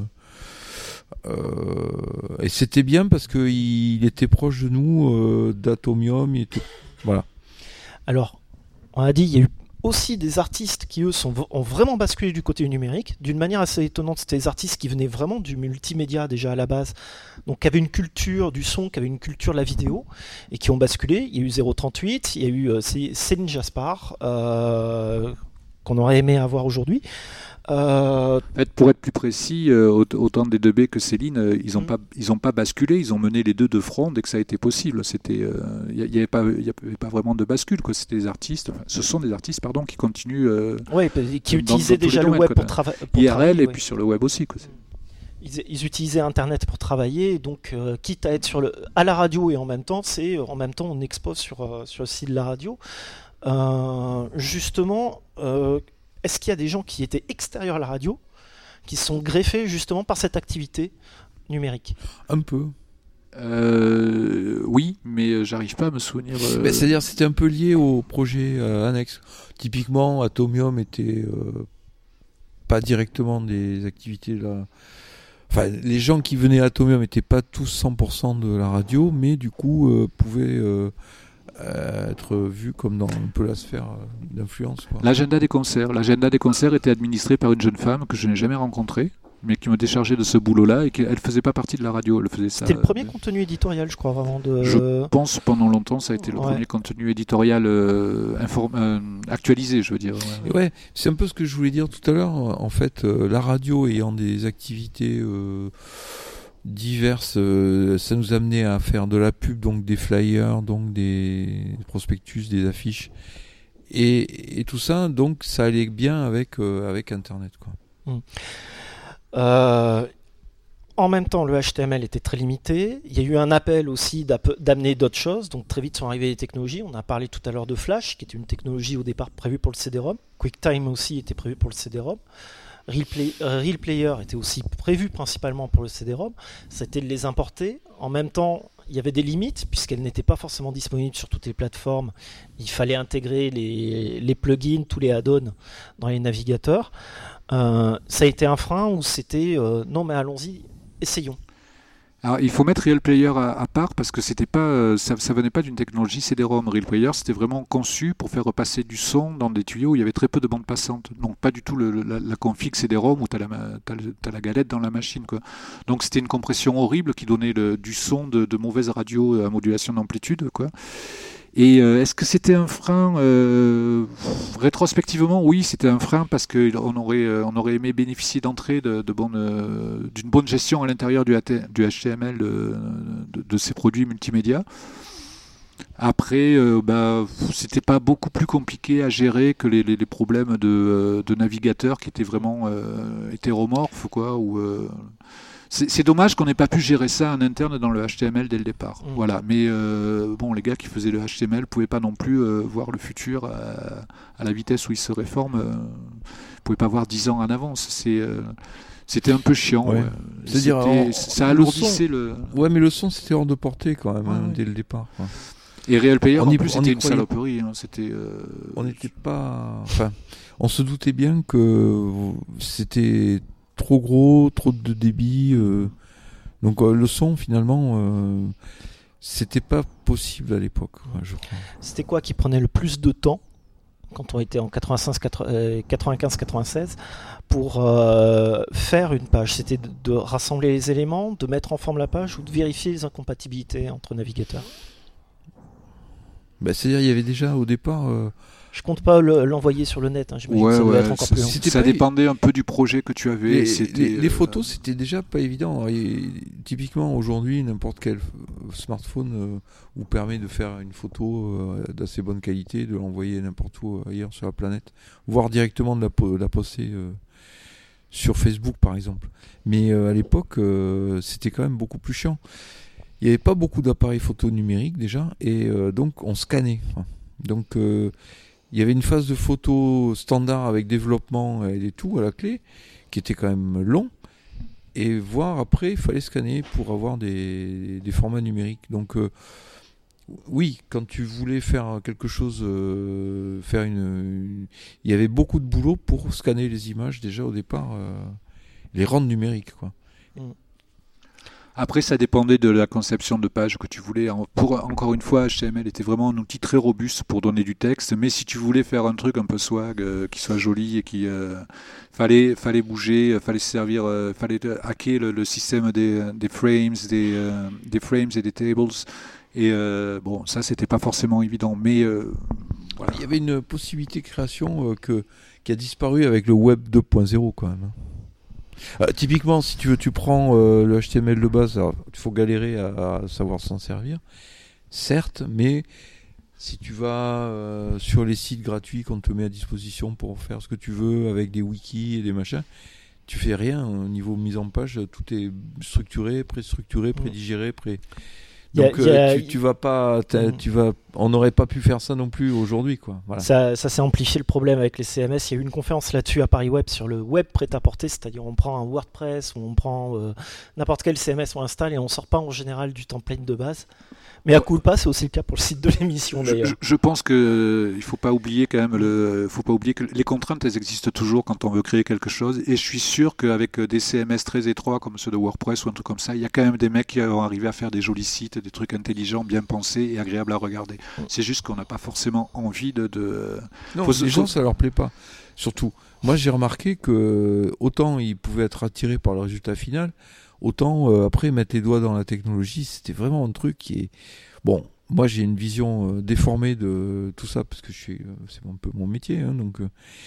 et c'était bien parce qu'il était proche de nous, d'Atomium, voilà. Alors, on a dit, il y a eu aussi des artistes qui, eux, ont vraiment basculé du côté numérique, d'une manière assez étonnante. C'était des artistes qui venaient vraiment du multimédia déjà à la base, donc qui avaient une culture du son, qui avaient une culture de la vidéo, et qui ont basculé. Il y a eu 038, il y a eu Céline Jaspar, qu'on aurait aimé avoir aujourd'hui. Pour être plus précis, autant des 2B que Céline, ils ont pas basculé, ils ont mené les deux de front dès que ça a été possible. Il n'y avait pas vraiment de bascule, quoi. C'était des artistes, ce sont des artistes qui continuent. Qui utilisaient déjà le web pour travailler. IRL et puis sur le web aussi, quoi. Ils utilisaient Internet pour travailler, donc quitte à être à la radio et en même temps on expose sur le site de la radio. Justement. Est-ce qu'il y a des gens qui étaient extérieurs à la radio, qui sont greffés justement par cette activité numérique ? Un peu. Oui, mais j'arrive pas à me souvenir. C'est-à-dire c'était un peu lié au projet annexe. Typiquement, Atomium était pas directement des activités là. Enfin, les gens qui venaient à Atomium n'étaient pas tous 100% de la radio, mais du coup pouvaient être vu comme dans un peu la sphère d'influence, quoi. L'agenda des concerts était administré par une jeune femme que je n'ai jamais rencontrée, mais qui me déchargeait de ce boulot-là et qu'elle faisait pas partie de la radio. Elle faisait ça. C'était le premier contenu éditorial, je crois, vraiment de. Je pense pendant longtemps ça a été le premier contenu éditorial actualisé, je veux dire. Ouais, c'est un peu ce que je voulais dire tout à l'heure. En fait, la radio ayant des activités diverses, ça nous amenait à faire de la pub, donc des flyers, donc des prospectus, des affiches et tout ça, donc ça allait bien avec Internet, quoi. En même temps, le HTML était très limité. Il y a eu un appel aussi d'amener d'autres choses, donc très vite sont arrivées les technologies. On a parlé tout à l'heure de Flash, qui était une technologie au départ prévue pour le CD-ROM. QuickTime aussi était prévu pour le CD-ROM. Real Player était aussi prévu principalement pour le CD-ROM, c'était de les importer. En même temps, il y avait des limites, puisqu'elles n'étaient pas forcément disponibles sur toutes les plateformes. Il fallait intégrer les plugins, tous les add-ons dans les navigateurs. Ça a été un frein où c'était non mais allons-y, essayons. Alors, il faut mettre Real Player à part parce que c'était pas, ça venait pas d'une technologie CD-ROM. Real Player, c'était vraiment conçu pour faire repasser du son dans des tuyaux où il y avait très peu de bandes passantes. Donc pas du tout la config CD-ROM où tu as la galette dans la machine, quoi. Donc c'était une compression horrible qui donnait du son de mauvaise radio à modulation d'amplitude, quoi. Et est-ce que c'était un frein rétrospectivement, oui, c'était un frein parce qu'on aurait aimé bénéficier d'entrée d'une bonne gestion à l'intérieur du HTML de ces produits multimédia. Après, c'était pas beaucoup plus compliqué à gérer que les problèmes de navigateurs qui étaient vraiment hétéromorphes, quoi, c'est dommage qu'on n'ait pas pu gérer ça en interne dans le HTML dès le départ. Voilà. Mais les gars qui faisaient le HTML ne pouvaient pas non plus voir le futur à la vitesse où il se réforme. Ils ne pouvaient pas voir 10 ans en avance. C'était un peu chiant. Ouais. C'est-à-dire, ça alourdissait le... Ouais, mais le son, c'était hors de portée quand même, dès le départ, quoi. Et Real Player, en plus, c'était une saloperie. On n'était pas... Enfin, on se doutait bien que c'était... trop gros, trop de débit, donc le son finalement c'était pas possible à l'époque, je crois. C'était quoi qui prenait le plus de temps quand on était en 95-96 pour faire une page? C'était de rassembler les éléments, de mettre en forme la page ou de vérifier les incompatibilités entre navigateurs? C'est-à-dire il y avait déjà au départ je compte pas l'envoyer sur le net, j'imagine que ça doit être encore plus long. Ça dépendait un peu du projet que tu avais. Les photos, c'était déjà pas évident. Typiquement, aujourd'hui, n'importe quel smartphone vous permet de faire une photo d'assez bonne qualité, de l'envoyer n'importe où ailleurs sur la planète, voire directement de la poster sur Facebook, par exemple. Mais à l'époque, c'était quand même beaucoup plus chiant. Il n'y avait pas beaucoup d'appareils photo numériques déjà, et donc on scannait. Donc il y avait une phase de photo standard avec développement et tout à la clé, qui était quand même long, et voir après, il fallait scanner pour avoir des formats numériques. Donc Oui, quand tu voulais faire quelque chose, il y avait beaucoup de boulot pour scanner les images déjà au départ, les rendre numériques, quoi. Après, ça dépendait de la conception de page que tu voulais. Encore une fois, HTML était vraiment un outil très robuste pour donner du texte, mais si tu voulais faire un truc un peu swag, qui soit joli et qui fallait bouger, fallait se servir, fallait hacker le système des frames, des frames et des tables. Et bon, ça, c'était pas forcément évident, mais voilà. Il y avait une possibilité de création qui a disparu avec le web 2.0 quand même. Typiquement, si tu prends le HTML de base, il faut galérer à savoir s'en servir, certes, mais si tu vas sur les sites gratuits qu'on te met à disposition pour faire ce que tu veux avec des wikis et des machins, tu fais rien au niveau mise en page, tout est structuré, préstructuré, prédigéré, Donc on n'aurait pas pu faire ça non plus aujourd'hui, quoi. Voilà. Ça s'est amplifié le problème avec les CMS. Il y a eu une conférence là-dessus à Paris Web sur le web prêt-à-porter, c'est-à-dire on prend un WordPress ou on prend n'importe quel CMS, on installe et on sort pas en général du template de base. Mais à culpa, c'est aussi le cas pour le site de l'émission d'ailleurs. Je pense que il faut pas oublier quand même que les contraintes, elles existent toujours quand on veut créer quelque chose. Et je suis sûr qu'avec des CMS très étroits comme ceux de WordPress ou un truc comme ça, il y a quand même des mecs qui vont arriver à faire des jolis sites, des trucs intelligents, bien pensés et agréables à regarder. C'est juste qu'on n'a pas forcément envie de... Non, les gens, ça leur plaît pas. Surtout, moi j'ai remarqué que autant ils pouvaient être attirés par le résultat final, autant après mettre les doigts dans la technologie, c'était vraiment un truc qui est... Bon, moi j'ai une vision déformée de tout ça, parce que c'est un peu mon métier, hein, donc...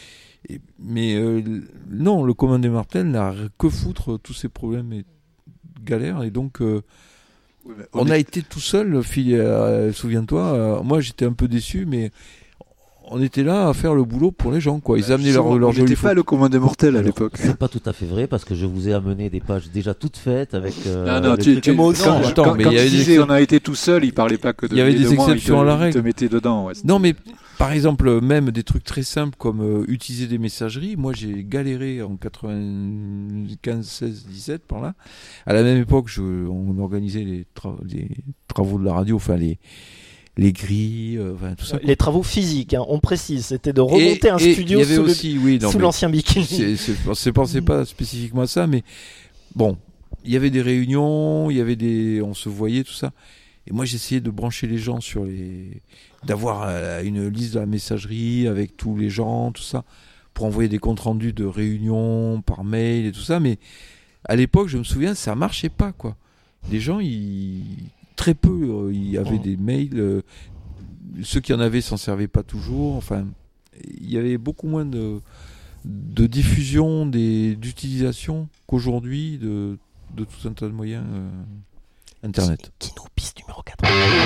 non, le commun des mortels n'a que foutre tous ces problèmes et galères, et donc... on a été tout seul, souviens-toi, moi j'étais un peu déçu, mais... On était là à faire le boulot pour les gens, quoi. Ils amenaient leur on n'était pas le commun des mortels à l'époque. C'est pas tout à fait vrai, parce que je vous ai amené des pages déjà toutes faites avec. Quand tu disais on a été tout seul, il parlait pas que de. Il y avait des exceptions à la règle. Il te mettait dedans. Ouais. Non, mais par exemple, même des trucs très simples comme utiliser des messageries. Moi, j'ai galéré en 95, 16, 17 par là. À la même époque, on organisait les travaux de la radio, enfin les grilles, tout ça. Les travaux physiques, hein, on précise, c'était de remonter un studio sous l'ancien bikini. Je pensais pas spécifiquement à ça, mais bon, il y avait des réunions, on se voyait, tout ça. Et moi, j'essayais de brancher les gens d'avoir une liste de la messagerie avec tous les gens, tout ça, pour envoyer des comptes rendus de réunions par mail et tout ça. Mais à l'époque, je me souviens, ça marchait pas, quoi. Les gens, très peu, il y avait des mails, ceux qui en avaient s'en servaient pas toujours, enfin, il y avait beaucoup moins de diffusion, d'utilisation qu'aujourd'hui de tout un tas de moyens Internet. Qui nous pisse numéro 4.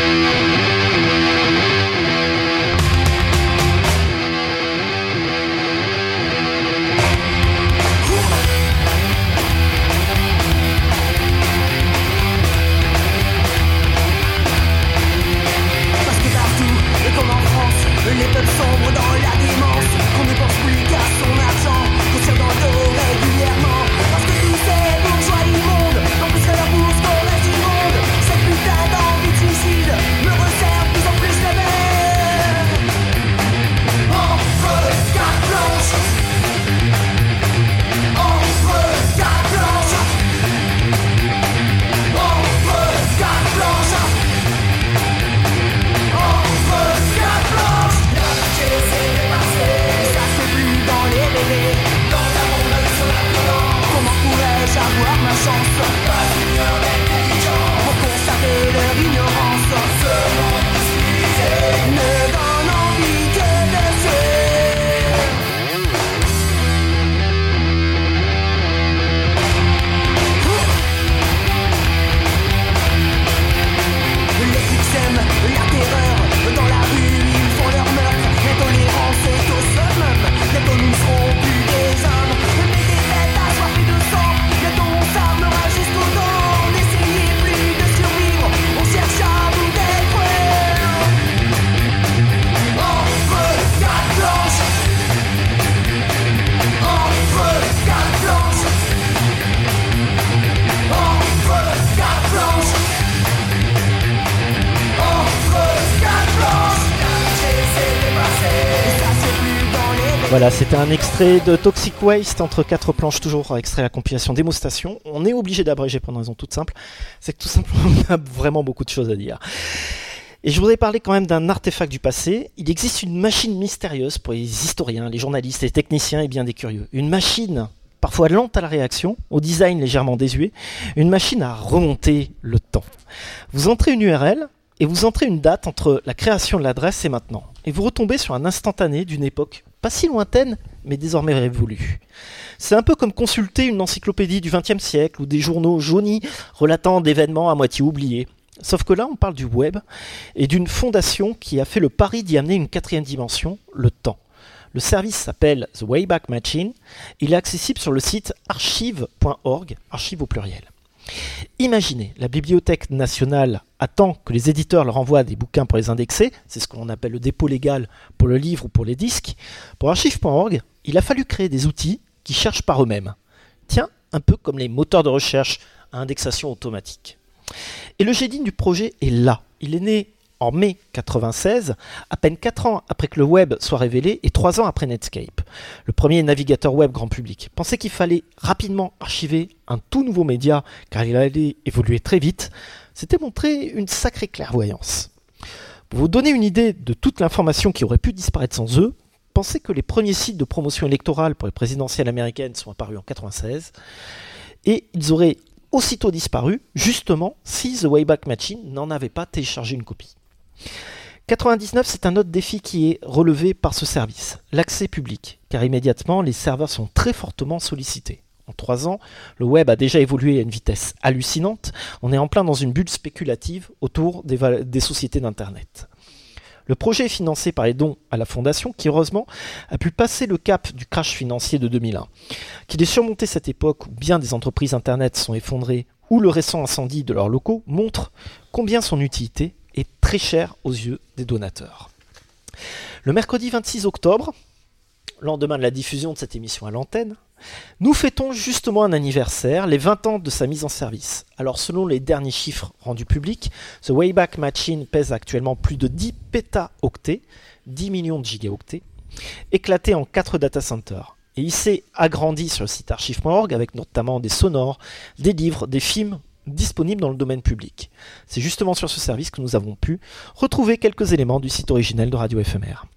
Les peuples sombres dans la démence, qu'on ne pense plus qu'à son argent, qu'on tire dans le dos régulièrement. Parce que tous ces bourgeois immondes, en plus que leur bourse qu'on reste immonde, cette putain d'envie de suicide me resserre. Voilà, c'était un extrait de Toxic Waste entre 4 planches, toujours extrait à la compilation Démo Station. On est obligé d'abréger pour une raison toute simple, c'est que tout simplement on a vraiment beaucoup de choses à dire. Et je voudrais parler quand même d'un artefact du passé. Il existe une machine mystérieuse pour les historiens, les journalistes, les techniciens et bien des curieux. Une machine parfois lente à la réaction, au design légèrement désuet, une machine à remonter le temps. Vous entrez une URL et vous entrez une date entre la création de l'adresse et maintenant. Et vous retombez sur un instantané d'une époque pas si lointaine, mais désormais révolue. C'est un peu comme consulter une encyclopédie du XXe siècle ou des journaux jaunis relatant d'événements à moitié oubliés. Sauf que là, on parle du web et d'une fondation qui a fait le pari d'y amener une 4e dimension, le temps. Le service s'appelle The Wayback Machine. Il est accessible sur le site archive.org, archive au pluriel. Imaginez, la Bibliothèque nationale attend que les éditeurs leur envoient des bouquins pour les indexer, c'est ce qu'on appelle le dépôt légal pour le livre ou pour les disques. Pour archive.org, il a fallu créer des outils qui cherchent par eux-mêmes. Tiens, un peu comme les moteurs de recherche à indexation automatique. Et le génie du projet est là. Il est né en mai 1996, à peine 4 ans après que le web soit révélé et 3 ans après Netscape, le premier navigateur web grand public. Penser qu'il fallait rapidement archiver un tout nouveau média car il allait évoluer très vite, c'était montrer une sacrée clairvoyance. Pour vous donner une idée de toute l'information qui aurait pu disparaître sans eux, pensez que les premiers sites de promotion électorale pour les présidentielles américaines sont apparus en 1996 et ils auraient aussitôt disparu, justement, si The Wayback Machine n'en avait pas téléchargé une copie. 99, c'est un autre défi qui est relevé par ce service, l'accès public, car immédiatement, les serveurs sont très fortement sollicités. En 3 ans, le web a déjà évolué à une vitesse hallucinante, on est en plein dans une bulle spéculative autour des sociétés d'Internet. Le projet est financé par les dons à la fondation qui, heureusement, a pu passer le cap du crash financier de 2001. Qu'il ait surmonté cette époque où bien des entreprises Internet sont effondrées ou le récent incendie de leurs locaux montre combien son utilité est très chère aux yeux des donateurs. Le mercredi 26 octobre, lendemain de la diffusion de cette émission à l'antenne, nous fêtons justement un anniversaire, les 20 ans de sa mise en service. Alors selon les derniers chiffres rendus publics, The Wayback Machine pèse actuellement plus de 10 pétaoctets, 10 millions de gigaoctets, éclatés en 4 data centers. Et il s'est agrandi sur le site archive.org avec notamment des sonores, des livres, des films disponibles dans le domaine public. C'est justement sur ce service que nous avons pu retrouver quelques éléments du site originel de Radio FMR.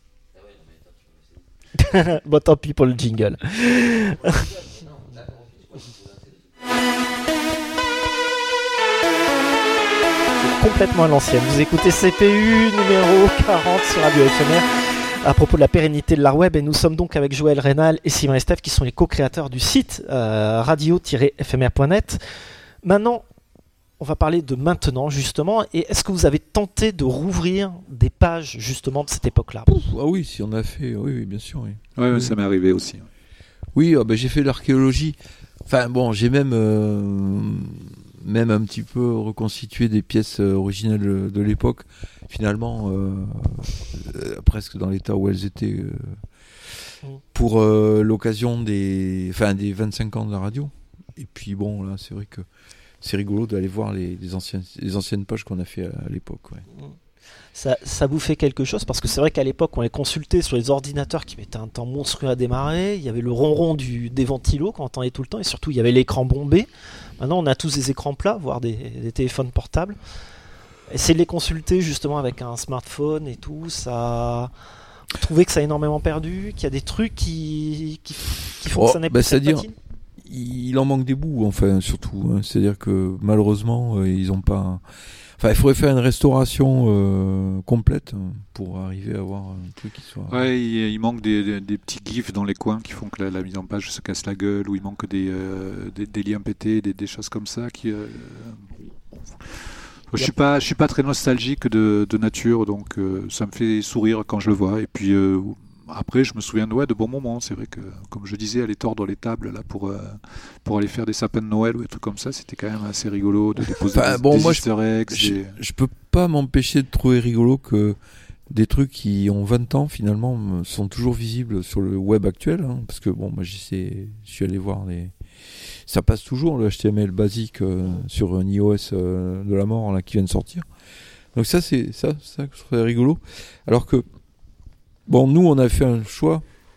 Bon, tant pis pour le jingle. Complètement à l'ancienne. Vous écoutez CPU numéro 40 sur Radio FMR à propos de la pérennité de l'art web et nous sommes donc avec Joël Rénal et Sylvain Estève qui sont les co-créateurs du site radio-fmr.net. Maintenant, on va parler de maintenant justement, et est-ce que vous avez tenté de rouvrir des pages justement de cette époque-là ? Ah oui, si on a fait, oui, bien sûr. Oui, oui. Ça m'est arrivé aussi. Oui, j'ai fait de l'archéologie. Enfin bon, j'ai même un petit peu reconstitué des pièces originelles de l'époque, finalement, presque dans l'état où elles étaient, pour l'occasion des 25 ans de la radio. Et puis bon, là, c'est vrai que c'est rigolo d'aller voir les anciennes pages qu'on a fait à l'époque. Ouais. Ça vous fait quelque chose parce que c'est vrai qu'à l'époque on les consultait sur les ordinateurs qui mettaient un temps monstrueux à démarrer, il y avait le ronron des ventilos qu'on entendait tout le temps et surtout il y avait l'écran bombé. Maintenant on a tous des écrans plats, voire des téléphones portables. Essayer de les consulter justement avec un smartphone et tout, ça... Vous trouvez que ça a énormément perdu, qu'il y a des trucs qui font que ça n'est pas cette patine ? Il en manque des bouts, enfin, surtout. Hein. C'est-à-dire que malheureusement, ils n'ont pas. Enfin, il faudrait faire une restauration complète pour arriver à avoir un truc qui soit. Ouais, il manque des petits gifs dans les coins qui font que la mise en page se casse la gueule, ou il manque des liens pétés, des choses comme ça qui. Je suis pas très nostalgique de nature, donc ça me fait sourire quand je le vois. Et puis. Après, je me souviens de bons moments. C'est vrai que, comme je disais, aller tordre les tables là pour aller faire des sapins de Noël ou des trucs comme ça, c'était quand même assez rigolo de déposer des easter eggs. Je peux pas m'empêcher de trouver rigolo que des trucs qui ont 20 ans, finalement, sont toujours visibles sur le web actuel. Hein, parce que, bon, moi, je suis allé voir ça passe toujours, le HTML basique sur un iOS de la mort là, qui vient de sortir. Donc ça, je trouve rigolo. Alors que bon, nous, on a fait un choix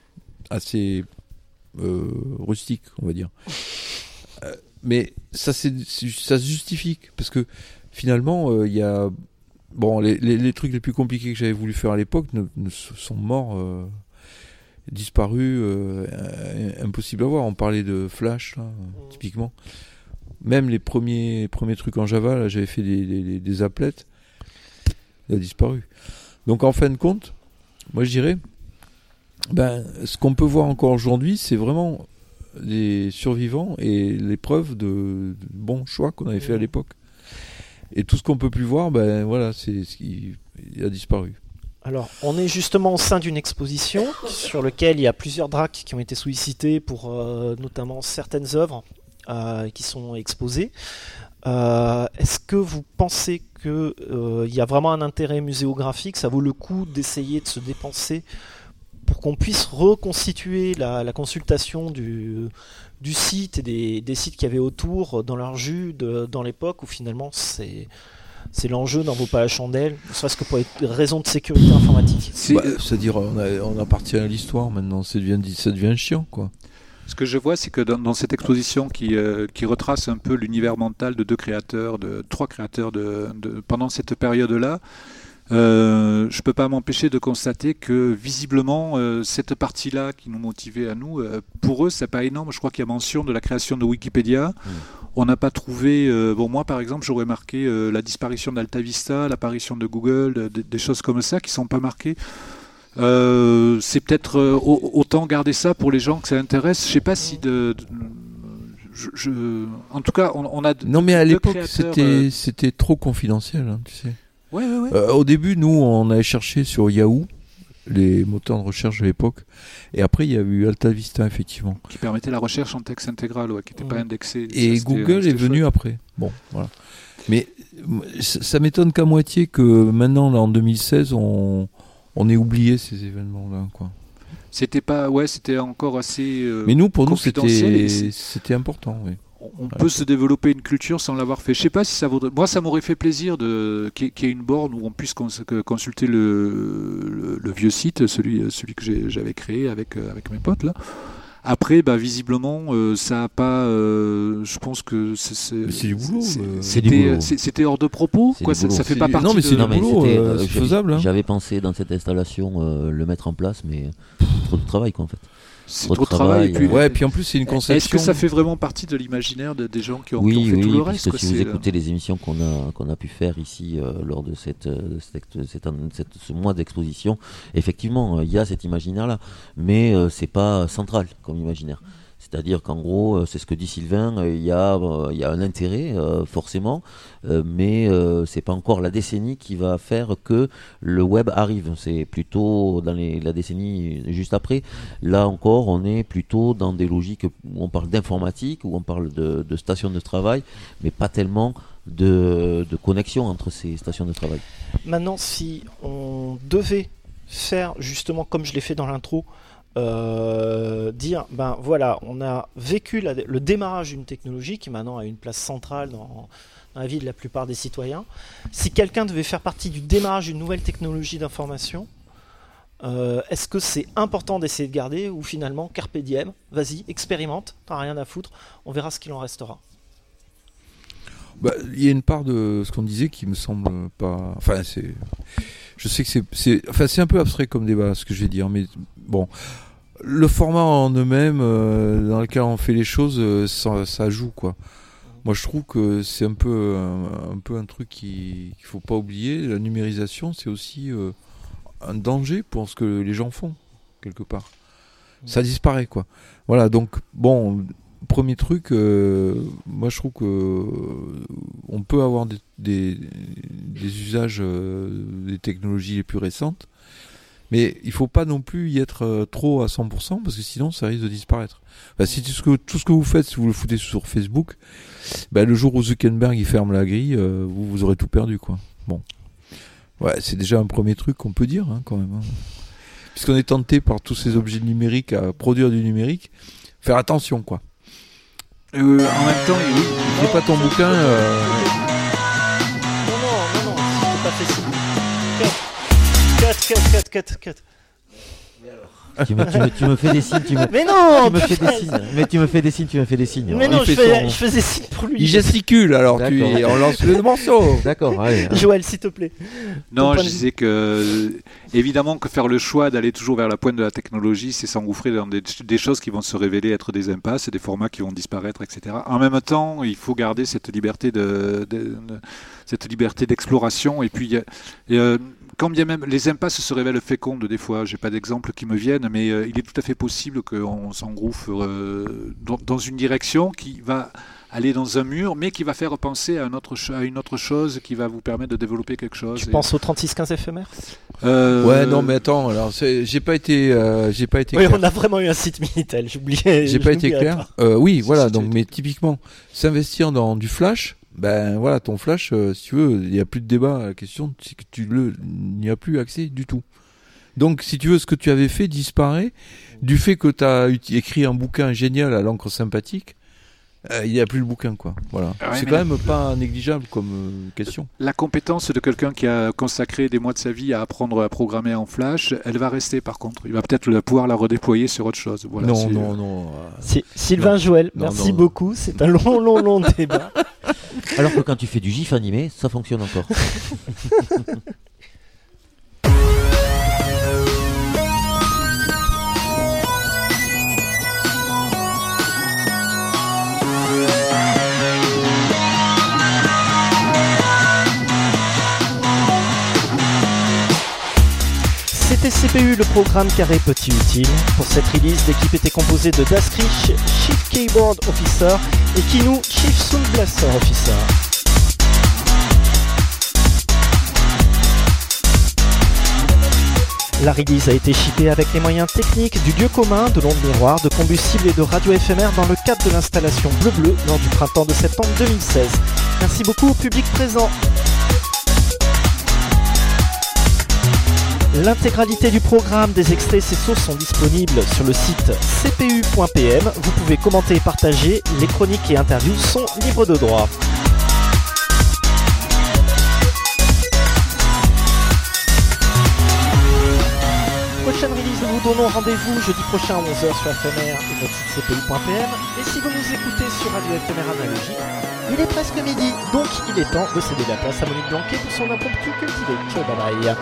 assez rustique, on va dire. Mais ça se justifie parce que finalement, il y a les trucs les plus compliqués que j'avais voulu faire à l'époque sont morts, disparus, impossible à voir. On parlait de Flash, là, typiquement. Même les premiers trucs en Java, là, j'avais fait des applets, il a disparu. Donc en fin de compte, moi je dirais, ce qu'on peut voir encore aujourd'hui, c'est vraiment les survivants et les preuves de bons choix qu'on avait fait à l'époque. Et tout ce qu'on peut plus voir, c'est ce qui a disparu. Alors, on est justement au sein d'une exposition sur laquelle il y a plusieurs dracs qui ont été sollicités pour notamment certaines œuvres qui sont exposées. Est-ce que vous pensez qu'il y a vraiment un intérêt muséographique ? Ça vaut le coup d'essayer de se dépenser pour qu'on puisse reconstituer la consultation du site et des sites qu'il y avait autour dans leur jus dans l'époque où finalement c'est l'enjeu n'en vaut pas la chandelle, ne serait-ce que pour des raisons de sécurité informatique. C'est-à-dire on appartient à l'histoire maintenant, ça devient chiant, quoi. Ce que je vois, c'est que dans cette exposition qui retrace un peu l'univers mental de trois créateurs pendant cette période-là, je peux pas m'empêcher de constater que visiblement cette partie-là qui nous motivait à nous, pour eux c'est pas énorme. Je crois qu'il y a mention de la création de Wikipédia. On n'a pas trouvé. Moi par exemple j'aurais marqué la disparition d'Alta Vista, l'apparition de Google, des choses comme ça qui sont pas marquées. C'est peut-être autant garder ça pour les gens que ça intéresse. Je sais pas si en tout cas on a. Non mais à l'époque c'était trop confidentiel, hein, tu sais. Ouais. Au début, nous, on avait cherché sur Yahoo, les moteurs de recherche de l'époque, et après, il y a eu Alta Vista, effectivement. Qui permettait la recherche en texte intégral, qui n'était pas indexé. Et Google est venu après. Bon, voilà. Mais ça m'étonne qu'à moitié que maintenant, là, en 2016, on ait oublié ces événements-là, quoi. C'était encore assez. Mais pour nous, c'était important, oui. On peut se développer une culture sans l'avoir fait. Je sais pas si ça vaudrait. Moi, ça m'aurait fait plaisir qu'il y ait une borne où on puisse consulter le vieux site, celui que j'avais créé avec mes potes là. Après, visiblement, ça a pas. Je pense que c'est du boulot. C'était hors de propos, quoi. Ça fait pas partie. Non, mais c'est du boulot. C'est faisable. Hein. J'avais pensé dans cette installation le mettre en place, mais trop de travail, quoi, en fait. C'est trop de travail. Puis en plus, c'est une conception. Est-ce que ça fait vraiment partie de l'imaginaire des gens qui ont fait tout le reste? Oui, si vous écoutez les émissions qu'on a pu faire ici lors de ce mois d'exposition, effectivement, il y a cet imaginaire-là, mais c'est pas central comme imaginaire. C'est-à-dire qu'en gros, c'est ce que dit Sylvain, il y a un intérêt, forcément, mais c'est pas encore la décennie qui va faire que le web arrive. C'est plutôt dans la décennie juste après. Là encore, on est plutôt dans des logiques où on parle d'informatique, où on parle de stations de travail, mais pas tellement de connexion entre ces stations de travail. Maintenant, si on devait faire justement comme je l'ai fait dans l'intro, dire voilà, on a vécu le démarrage d'une technologie qui maintenant a une place centrale dans la vie de la plupart des citoyens. Si quelqu'un devait faire partie du démarrage d'une nouvelle technologie d'information, est-ce que c'est important d'essayer de garder ou finalement carpe diem, vas-y, expérimente, t'as rien à foutre, on verra ce qu'il en restera? Il y a une part de ce qu'on disait qui me semble pas. Enfin, je sais que c'est un peu abstrait comme débat, ce que je vais dire, mais bon. Le format en eux-mêmes, dans lequel on fait les choses, ça joue, quoi. Moi, je trouve que c'est un peu un truc qu'il faut pas oublier. La numérisation, c'est aussi un danger pour ce que les gens font, quelque part. Ça disparaît, quoi. Voilà, donc, bon, premier truc, moi, je trouve que on peut avoir des usages des technologies les plus récentes, mais il faut pas non plus y être trop à 100% parce que sinon ça risque de disparaître. Si tout ce que vous faites, si vous le foutez sur Facebook, le jour où Zuckerberg il ferme la grille, vous aurez tout perdu, quoi. Bon, ouais, c'est déjà un premier truc qu'on peut dire, hein, quand même. Hein. Puisqu'on est tenté par tous ces objets numériques à produire du numérique, faire attention, quoi. En même temps, oui. Fais pas ton bouquin. Non, c'est pas fait. Cut. Tu me fais des signes, Mais non, tu me fais des signes. Mais tu me fais des signes. Mais non, je faisais signe pour lui. Il gesticule, alors on lance le morceau. D'accord, allez. Joël, s'il te plaît. Non, je disais que, évidemment, que faire le choix d'aller toujours vers la pointe de la technologie, c'est s'engouffrer dans des choses qui vont se révéler être des impasses, des formats qui vont disparaître, etc. En même temps, il faut garder cette liberté d'exploration. Et puis, quand bien même les impasses se révèlent fécondes des fois, j'ai pas d'exemple qui me viennent, mais il est tout à fait possible qu'on s'engouffre dans une direction qui va aller dans un mur, mais qui va faire penser à une autre chose qui va vous permettre de développer quelque chose. Tu penses au 3615 éphémère ? Ouais, non, mais attends, alors j'ai pas été Oui, clair. on a vraiment eu un site Minitel, j'oubliais. J'ai pas été clair. Oui, voilà, Si, donc mais typiquement s'investir dans du flash. Ben voilà, ton flash, si tu veux, il n'y a plus de débat. La question, c'est que il n'y a plus accès du tout. Donc, si tu veux, ce que tu avais fait disparaît du fait que tu as écrit un bouquin génial à l'encre sympathique. Il n'y a plus le bouquin, quoi. Voilà. Ouais, c'est quand même pas négligeable comme question. La compétence de quelqu'un qui a consacré des mois de sa vie à apprendre à programmer en Flash, elle va rester par contre. Il va peut-être pouvoir la redéployer sur autre chose. Voilà, Non. Sylvain Joël, merci beaucoup. C'est un long débat. Alors que quand tu fais du GIF animé, ça fonctionne encore. C'était CPU, le programme carré petit utile. Pour cette release, l'équipe était composée de Daskrich, Chief Keyboard Officer, et Kinu, Chief Sound Blaster Officer. La release a été shippée avec les moyens techniques du lieu commun, de l'onde miroir, de combustible et de radio éphémère dans le cadre de l'installation Bleu lors du printemps de septembre 2016. Merci beaucoup au public présent. L'intégralité du programme, des extraits et ses sources sont disponibles sur le site cpu.pm. Vous pouvez commenter et partager. Les chroniques et interviews sont libres de droit. Prochaine release, nous vous donnons rendez-vous jeudi prochain à 11h sur FMR et notre site cpu.pm. Et si vous nous écoutez sur Radio FMR Analogique, il est presque midi, donc il est temps de céder la place à Monique Blanquet pour son impromptu cultivé. Ciao, bye bye.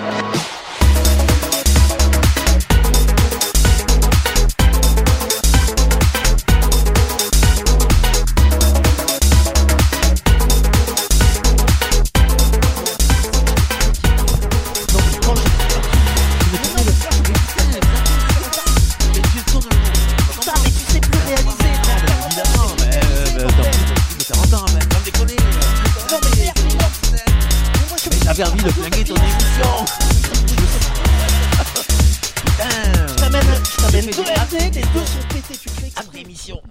J'avais envie de flinguer ton émission. Je t'amène 2 RD, les deux sont pétés, tu fais exprès. Après émission.